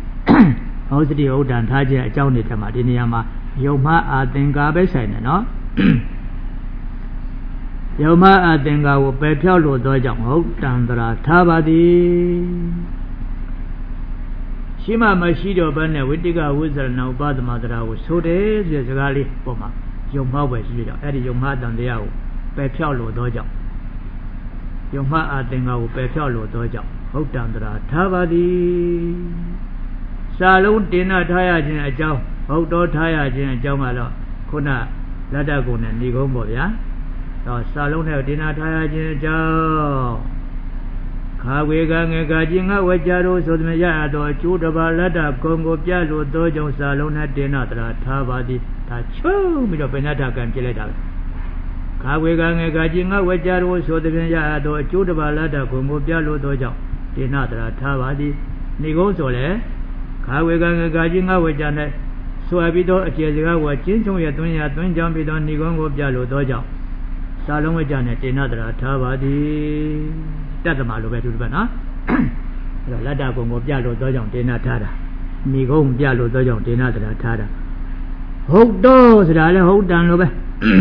ဟုတ်စတိဟုတ်တန်ထားခြင်းအကြောင်းတွေထက်မှာဒီနေရာမှာယုံမအာသင်္ကာပဲဆိုင်တယ်နော်ယောမအသင်္ကာကိုပယ်ဖြောက်လို့သောကြောင့်ဟုတ်တံတရာထားပါသည်ရှိမှမရှိတော့ဘဲနဲ့ဝိတ္တိကဝိဇ္ဇရဏဥပသမတရာကိုဆိုတယ်ဆိုတဲ့စကားလေးပုံမှာယုံမှားပဲရှိကြအဲ့ဒီယုံမှားတန်တရားကိုပယ်ဖြောက်လို့သောကြောင့်ယုံမှားအသင်္ကာကိုပယ်ဖြောက်လို့သောကြောင့်ဟုတ်တံတရာထားပါသည်စာလုံးတင်နာထားရခြင်းအကြောင်းဟုတ်တော်ထားရခြင်းအကြောင်းကတော့ခုနလက်တကုံနဲ့ဏိကုံးပေါ့ဗျာတော့စာလုံးနဲ့တင်နာထားရခြင်းအကြောင်းခါဝေကငေကခြင်းငါဝကြတို့ဆိုသည်မရတော့အကျိုးတစ်ပါးလက်တကုံကိုပြလို့သောကြောင့်စာလုံးနဲ့တင်နာတရာထားပါသည်ဒါချုပ်ပြီးတော့ဘယ်နဲ့တာကံပြလိုက်တာလဲခါဝေကငေကခြင်းငါဝကြတို့ဆိုသည်မရတော့အကျိုးတစ်ပါးလက်တကုံကိုပြလို့သောကြောင့်တင်နာတရာထားပါသည်ဏိကုံးဆိုလေခါဝေကငေကခြင်းငါဝကြနဲ့ဆိုပြီးတော့အကျေစကားကိုကျင်းချုံရသွင်းရသွင်းကြောင်းပြီးတော့ဏိကုံးကိုပြလို့သောကြောင့်စာလုံးဝကြနဲ့တင်နာတရာထားပါသည်တတ်သမလိုပဲသူတို့ပဲနော်အဲ့တော့လက်တကုံကိုပြလို့သောကြောင့်တင်နာထားတာဏိကုံးပြလို့သောကြောင့်တင်နာတရာထားတာဟုတ်တော့ဆိုတာလဲဟုတ်တန်လိုပဲ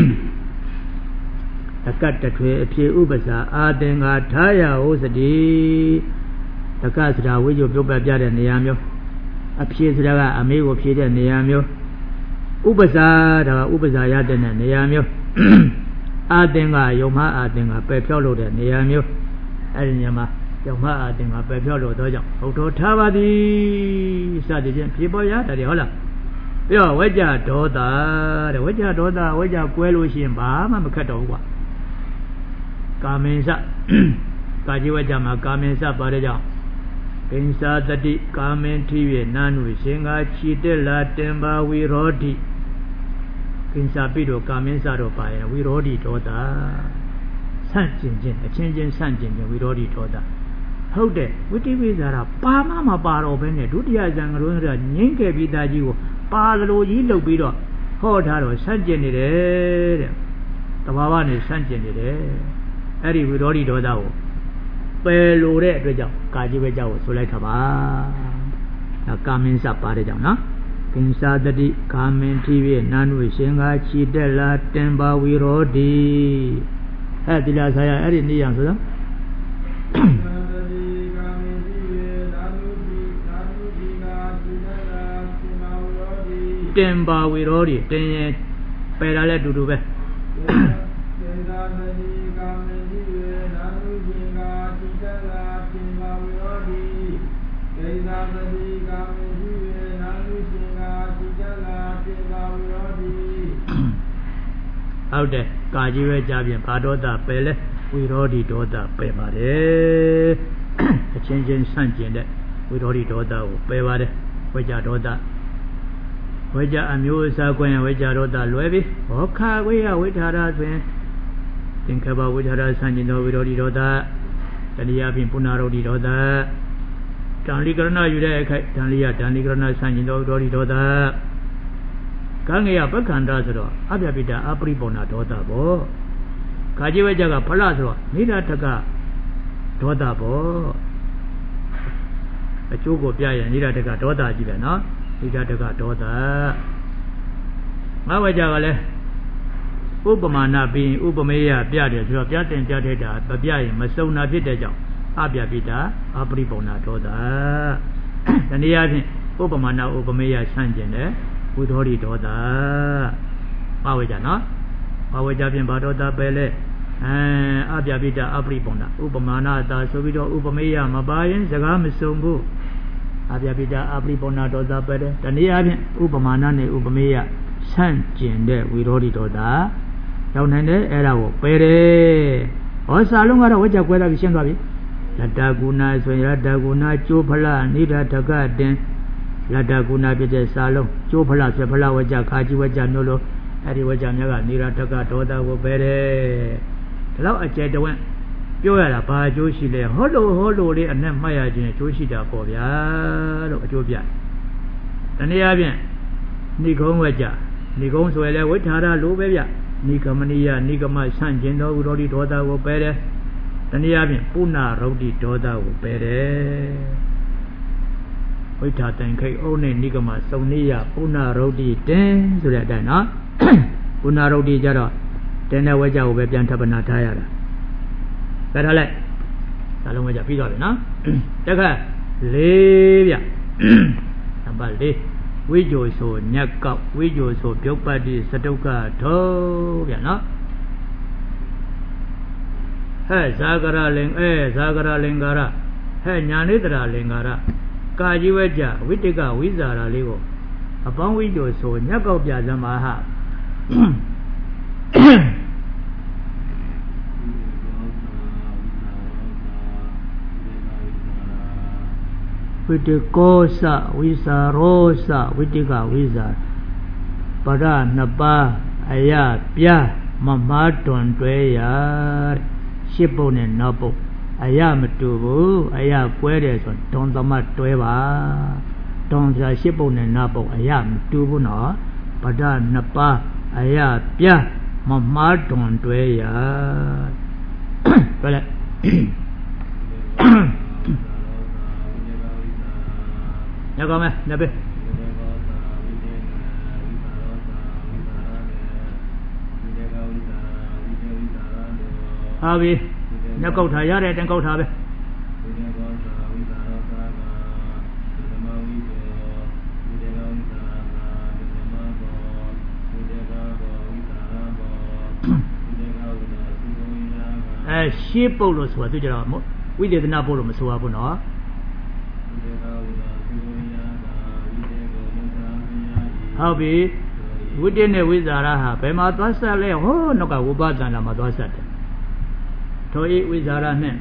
တကတ်တထွေအဖြစ်ဥပစာအာသင်္ကာထားရဟုတ်စတိတကတ်ဆိုတာဝိဇ္ဇုပြုတ်ပတ်ပြတဲ့နေရာမျိုးအဖြစ်ဆိုတာကအမေကိုဖြေတဲ့နေရာမျိုးဥပစာဒါကဥပစာရတဲ့နေရာမျိုးအာသင်္ကာယုံမအာသင်္ကာပယ်ဖြောက်လို့တဲ့နေရာမျိုးအဲ့ဒီနေရာမှာယုံမအာသင်္ကာပယ်ဖြောက်လို့တော့ကြောင့်ဟုတ်တော်ထားပါသည်စသည်ဖြင့်ဖြေပေါ်ရတယ်ဟုတ်လားပြီးတော့ဝိဇ္ဇဒေါသတဲ့ဝိဇ္ဇဒေါသဝိဇ္ဇကွဲလို့ရှိရင်ဘာမှမခက်တော့ဘူးကွာကာမင်္စကာจิဝိဇ္ဇမှာကာမင်္စပါတဲ့ကြောင့်ကိဉ္စာတတိကာမင်ထိ၍နာနုရှင်ကခြိတက်လာတင်ပါဝိရောဓိကိဉ္စာပိတော့ကာမင်္စတော့ပါရင်ဝိရောဓိဒေါသဆန့်ကျင်ခြင်းအချင်းချင်းဆန့်ကျင်ခြင်းဝိရောဓိဒေါသဟုတ်တယ်ဝိတိဝိဇာရပါမမပါတော့ဘဲနဲ့ဒုတိယဇံကလုံးကငင်းခဲ့ပြီးသားကြီးကိုပါလိုကြီးလုပ်ပြီးတော့ဟောထားတော့ဆန့်ကျင်နေတယ်တဲ့တဘာဝနဲ့ဆန့်ကျင်နေတယ်အဲ့ဒီဝိရောဓိဒေါသကိုပယ်လို့တဲ့အတွက်ကြောင့်ကာจิဝိဇ္ဇကိုဆိုလိုက်တာပါဒါကာမင်္စပါတဲ့ကြောင့်နော်ကိဉ္စာတတိကာမင်ထိ၍နာနုရှင်ကခြိတက်လာတင်ပါဝိရောဓိအဲ့ဒီလားဆရာအဲ့ဒီနေရဆိုတော့တင်ပါဝိရောဓိတင်ရင်ပယ်တာလည်းအတူတူပဲဟုတ်တယ်ကာကြီးပဲကြားပြင်ဘာဒေါသပယ်လဲဝိရောဓိဒေါသပယ်ပါတယ်အချင်းချင်းဆန့်ကျင်တဲ့ဝိရောဓိဒေါသကိုပယ်ပါတယ်ဝိဇ္ဇဒေါသဝိဇ္ဇအမျိုးအစားကွင်းဝိဇ္ဇဒေါသလွယ်ပြီဟောခဝိယဝိထာရဆိုရင်သင်္ခဘဝိထာရဆန့်ကျင်သောဝိရောဓိဒေါသတဏှာဖြင့်ပုဏ္ဏရောဓိဒေါသတန်လီကရဏယူတဲ့အခိုက်တန်လီယတန်လီကရဏဆန့်ကျင်သောဝိရောဓိဒေါသကံငရပက္ခန္တာဆိုတော့အပြပိတာအပရိပုံနာဒေါသပေါ့ခါကြီးဝဲကြကဖလဆိုတော့နိဒထကဒေါသပေါ့အကျိုးကိုပြရင်နိဒထကဒေါသကြီးပဲနော်နိဒထကဒေါသငါဝဲကြကလည်းဥပမာဏပြီးဥပမေယပြတယ်ဆိုတော့ပြတင်ပြထိုက်တာမပြရင်မစုံတာဖြစ်တဲ့ကြောင့်အပြပိတာအပရိပုံနာဒေါသတနည်းအားဖြင့်ဥပမာဏဥပမေယဆန့်ကျင်တယ်ဝိသောဓိဒေါသပါဝေကြနော်ပါဝေကြဖြင့်ဘာဒေါသပဲလဲအဲအပြပိတအပရိပုံနာဥပမာဏတာဆိုပြီးတော့ဥပမေယမပါရင်စကားမစုံဘူးအပြပိတအပရိပုံနာဒေါသပဲတယ်တနည်းအားဖြင့်ဥပမာဏနဲ့ဥပမေယဆန့်ကျင်တဲ့ဝိသောဓိဒေါသရောက်နိုင်တယ်အဲ့ဒါကိုပယ်တယ်ဟောစာလုံးကတော့ဝိကြကွဲတာပြီးရှင်းသွားပြီလတ္တကုဏဆိုရင်လတ္တကုဏကျိုးဖလနိဒထကတင်လတ္တကုဏဖြစ်တဲ့စာလုံးကျိုးဖလဖြစ်ဖလဝကြခါကြီးဝကြမျိုးလို့အဲ့ဒီဝကြများကနေရထကဒေါသကိုပဲတယ်ဒီလောက်အကျယ်တဝင့်ပြောရတာဘာအကျိုးရှိလဲဟောလို့ဟောလို့လေးအနဲ့မှတ်ရခြင်းအကျိုးရှိတာပေါ့ဗျာလို့အကျိုးပြတနည်းအားဖြင့်ဏိကုံးဝကြဏိကုံးဆိုရလဲဝိထာရလိုပဲဗျဏိကမနိယဏိကမဆန့်ကျင်သောဝိရောဓိဒေါသကိုပဲတယ်တနည်းအားဖြင့်ပုဏ္ဏရုဒ္ဓိဒေါသကိုပဲတယ်ဝိထာတိုင်ခိတ်အုံးနဲ့နိကမစုံနိယပုဏ္ဏရုဒ္ဓိတင်ဆိုတဲ့အတိုင်းနော်ဝကုဏရုတ်တိကြတော့တင်းတဲ့ဝဲကြကိုပဲပြန်ထပ်ပနာထားရတာကဲထားလိုက်ဒါလုံးဝဲကြပြီးသွားပြီနော်တက်ခါလေးဗျနံပါတ်လေးဝိဇ္ဇိုဆိုညက်ကောက်ဝိဇ္ဇိုဆိုပြုတ်ပတ်တိစတုကထောဗျနော်ဟဲ့ဇာကရလင်အဲဇာကရလင်္ကာရဟဲ့ညာနိတရာလင်္ကာရကာကြီးဝဲကြဝိတ္တကဝိဇာရာလေးကိုအပေါင်းဝိဇ္ဇိုဆိုညက်ကောက်ပြစမ်းပါဟဝိတ္တကောသဝိဇာရောသဝိတ္တကဝိဇာပရနှစ်ပါးအယပြမမားတွန်တွဲရရှစ်ပုတ်နဲ့နောက်ပုတ်အယမတူဘူးအယကွဲတယ်ဆိုတွန်သမတွဲပါတွန်ပြရှစ်ပုတ်နဲ့နောက်ပုတ်အယမတူဘူးနော်ပရနှစ်ပါးအယပြမမားတွန်တွဲရပြောလိုက်ညကောင်းမယ်ညပဲဟာပြီညကောက်ထားရတဲ့တန်ကောက်ထားပဲအဲရှင်းပုတ်လို့ဆိုတာသူကြတော့ဝိသေသနာပုတ်လို့မဆိုရဘူးနော်ဟုတ်ပြီဝိတ္တနဲ့ဝိဇာရဟာဘယ်မှာသွားဆက်လဲဟောနောက်ကဝိပဿနာမှာသွားဆက်တယ်ထိုဤဝိဇာရနဲ့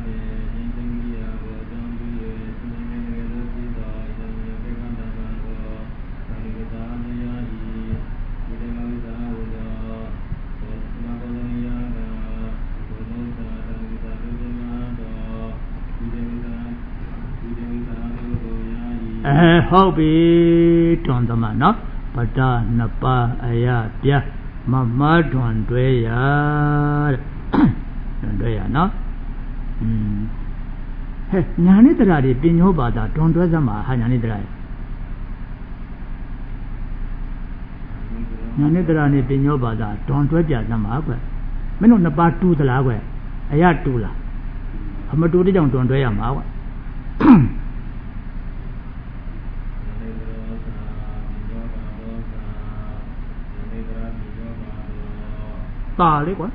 အဲဟုတ်ပြီတွန်သမနော်ပတနှစ်ပါးအယပြမမတွန်တွဲရတွန်တွဲရနော်อืมဟဲ့ညာနိတရာတွေပညောပါတာတွန်တွဲစမ်းပါဟာညာနိတရာညာနိတရာနဲ့ပညောပါတာတွန်တွဲပြစမ်းပါကွမင်းတို့နှစ်ပါးတူသလားကွအယတူလားအမတူတဲ့ကြောင့်တွန်တွဲရမှာကွပါလေကွာ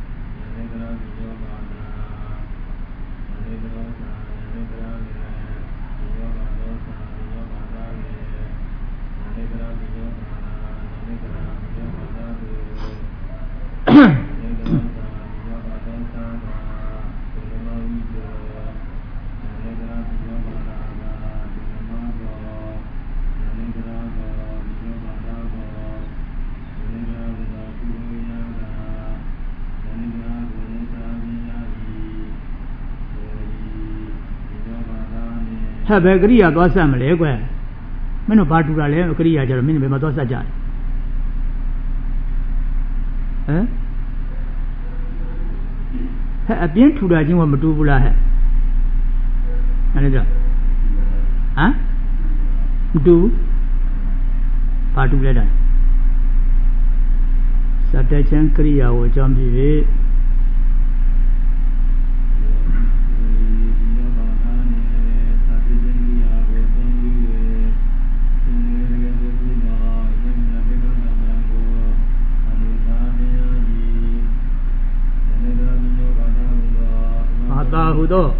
ဟဲ့ဘယ်ကရိယာသွားဆက်မလဲကွမင်းတို့ဘာတူတာလဲကရိယာကြတော့မင်းတို့ဘယ်မှာသွားဆက်ကြလဲဟမ်ဟဲ့အပြင်းထူတာချင်းကမတူဘူးလားဟဲ့အဲ့ဒါဟမ်မတူဘာတူလဲတာစတချံကရိယာကိုအကြောင်းပြပြီးတာဟုသော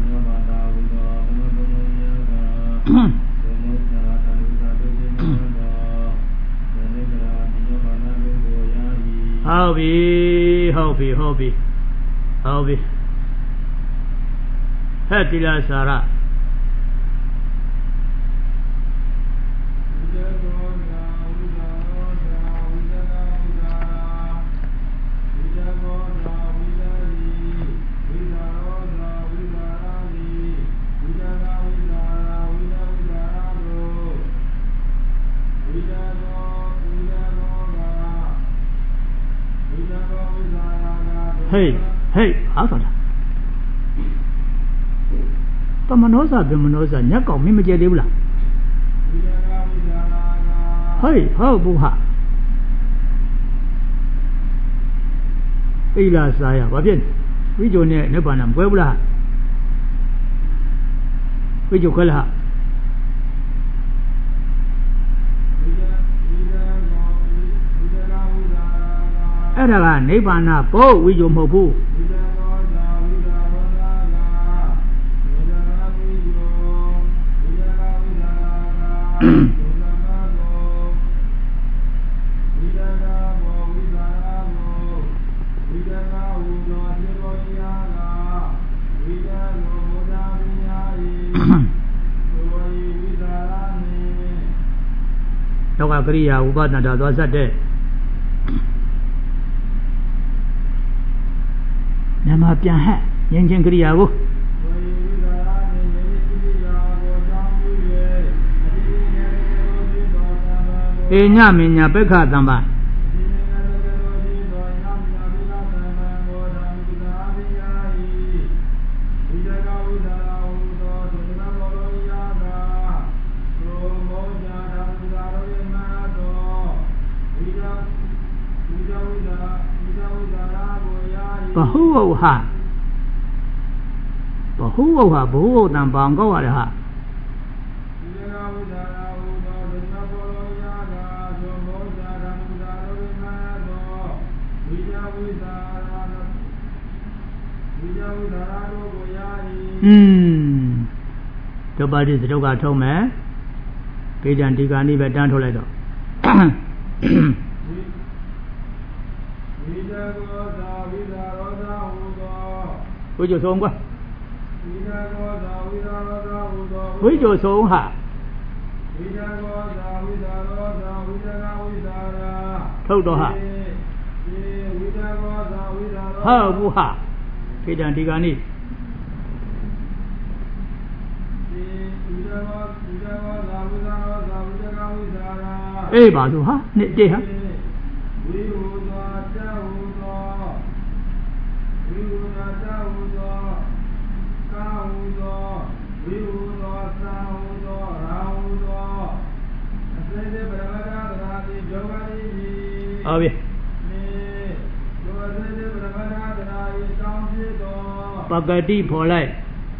ဟုတ်ပြီဟုတ်ပြီဟုတ်ပြီဟုတ်ပြီဟဲ့တိလစာရဟေးဟေးအားဆိုတာပမနောစာဗမနောစာညက်ကောင်မင်းမကြဲသေးဘူးလားဟေးဟုတ်ဘူးဟာဟအိလာစားရဘာဖြစ်ဝိဇ္ဇိုနဲ့နိဗ္ဗာန်မကွဲဘူးလားဝိဇ္ဇိုခွဲလားအဲ့ဒါကနိဗ္ဗာန်ပို့ဝိဇ္ဇိုမဟုတ်ဘူးတော့ကကရိယာဥပဒနာသွားစတဲ့နမပြန်ဟဲ့ငင်းချင်းကရိယာကိုေညမင်းညာပက္ခတံပါဘဟုဝဟာဘဟုဝဟာဘဟုဝတံပံကောက်ရတယ်ဟာอืมဒုပ္ပတိစတုကထုံးမယ်ပေကြံဒီကာနိပဲတန်းထုတ်လိုက်တော့ဝိဇ္ဇိုဆုံးကွာဝိဇ္ဇိုဆုံးဟာထုတ်တော့ဟာဟာဘူးဟာပေကြံဒီကာနိအေးပါလို့ဟာနှစ်တိဟာဝိဟုသောတဟုသောဝိဟုသောတဟုသောကာဟုသောဝိဟုသောသာဟုသောရာဟုသောအစေတေပရမတ္တရာတိယောဂတိဟုတ်ပြီယောအစေတေပရမတ္တရာယေတောင်းဖြစ်သောပကတိဖော်လိုက်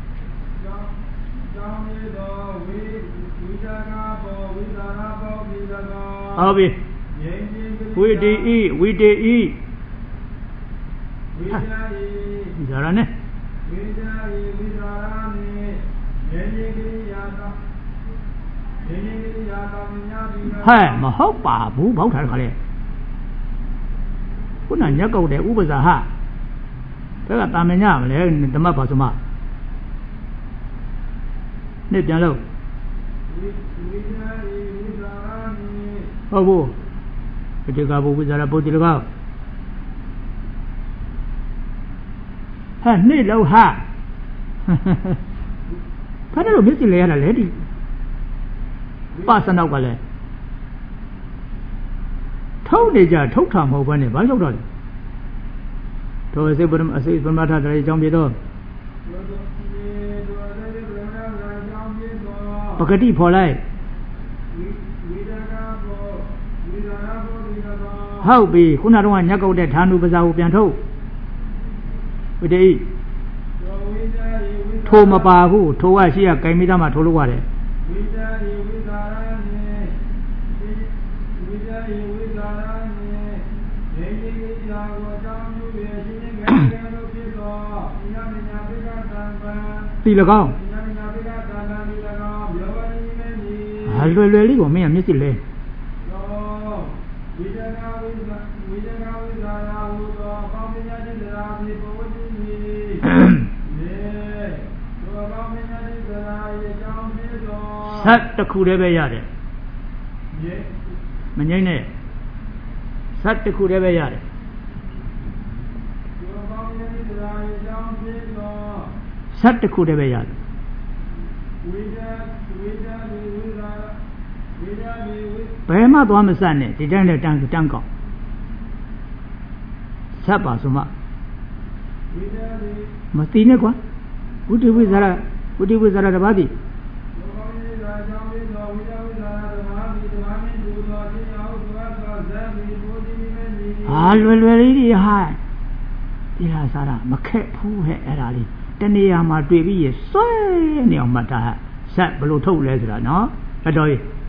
ဟုတ်ပြီဝိတေဤဝိတေဤဝိဇာဤဝိဇာရနဲ့ဝိဇာဤဝိဇာရနဲ့ယေယေကိယာတာယေယေကိယာတာမြာတိဟဲ့မဟုတ်ပါဘူးဘောက်ထားခါလေခုနညက်ကုတ်တဲ့ဥပဇာဟဘက်ကတာမညမလဲဓမ္မပါစမနေ့ပြန်လို့ဟုတ်ဘူးဒီကဘုဝိဇာရပုတ်တိလကောဟဲ့နေ့လောက်ဟာဖတ်လို့မျက်စိလဲရတာလေဒီပါစနောက်ကလည်းထုံးနေကြထုတ်တာမဟုတ်ဘဲနဲ့ဘာလို့တော့လဲတို့အစိပရမအစိပရမထတဲ့အကြောင်းပြတော့ပကတိဖော်လိုက်ဟုတ်ပြီခုနကတော့ညက်ကုတ်တဲ့ဌာနုပဇာကိုပြန်ထုတ်ဝိတေထိုးမပါဘူးထိုးကရှိရဂိုင်မိသားမှထိုးလို့ရတယ်ဝိတေဝိသာရနေဝိတေဝိသာရနေဒေဝိဝိသာကိုတောင်းယူရရှိနေကြတယ်လို့ဖြစ်တော့ဉာဏ်ဉာဏ်ပိကတံပံဒီ၎င်းဉာဏ်ဉာဏ်ပိကတံပံဒီ၎င်းပြောပါလိမ့်မယ်ဒီဟာလွယ်လွယ်လေးကိုမင်းကမျက်စိလဲဝိဇ္ဇာဝိဇ္ဇာဝိဇ္ဇာဝိဇ္ဇာရာဟုသောကောင်းမြတ်ခြင်းတရားဖြစ်ပေါ်ခြင်း၏နေသောကောင်းမြတ်ခြင်းတရား၏အကြောင်းဖြစ်သောဆက်တစ်ခုတည်းပဲရတယ်မငိမ့်နဲ့ဆက်တစ်ခုတည်းပဲရတယ်သောကောင်းမြတ်ခြင်းတရား၏အကြောင်းဖြစ်သောဆက်တစ်ခုတည်းပဲရတယ်ဝိဇ္ဇာဝိဇ္ဇာဝိဇ္ဇာဘယ်မှသွားမစနဲ့ဒီတိုင်းနဲ့တန်းတန်းကောက်ဆက်ပါဆိုမှမသိနဲ့ကွာဝိတ္တဝိဇာရဝိတ္တဝိဇာရတပါးသည်ဟာလွယ်လွယ်လေးဒီဟာသီလစားတာမခက်ဘူးဟဲ့အဲ့ဒါလေးတဏှာမှာတွေ့ပြီးရဆွဲနေအောင်မှတ်တာဇက်ဘယ်လိုထုတ်လဲဆိုတာနော်အဲ့တော့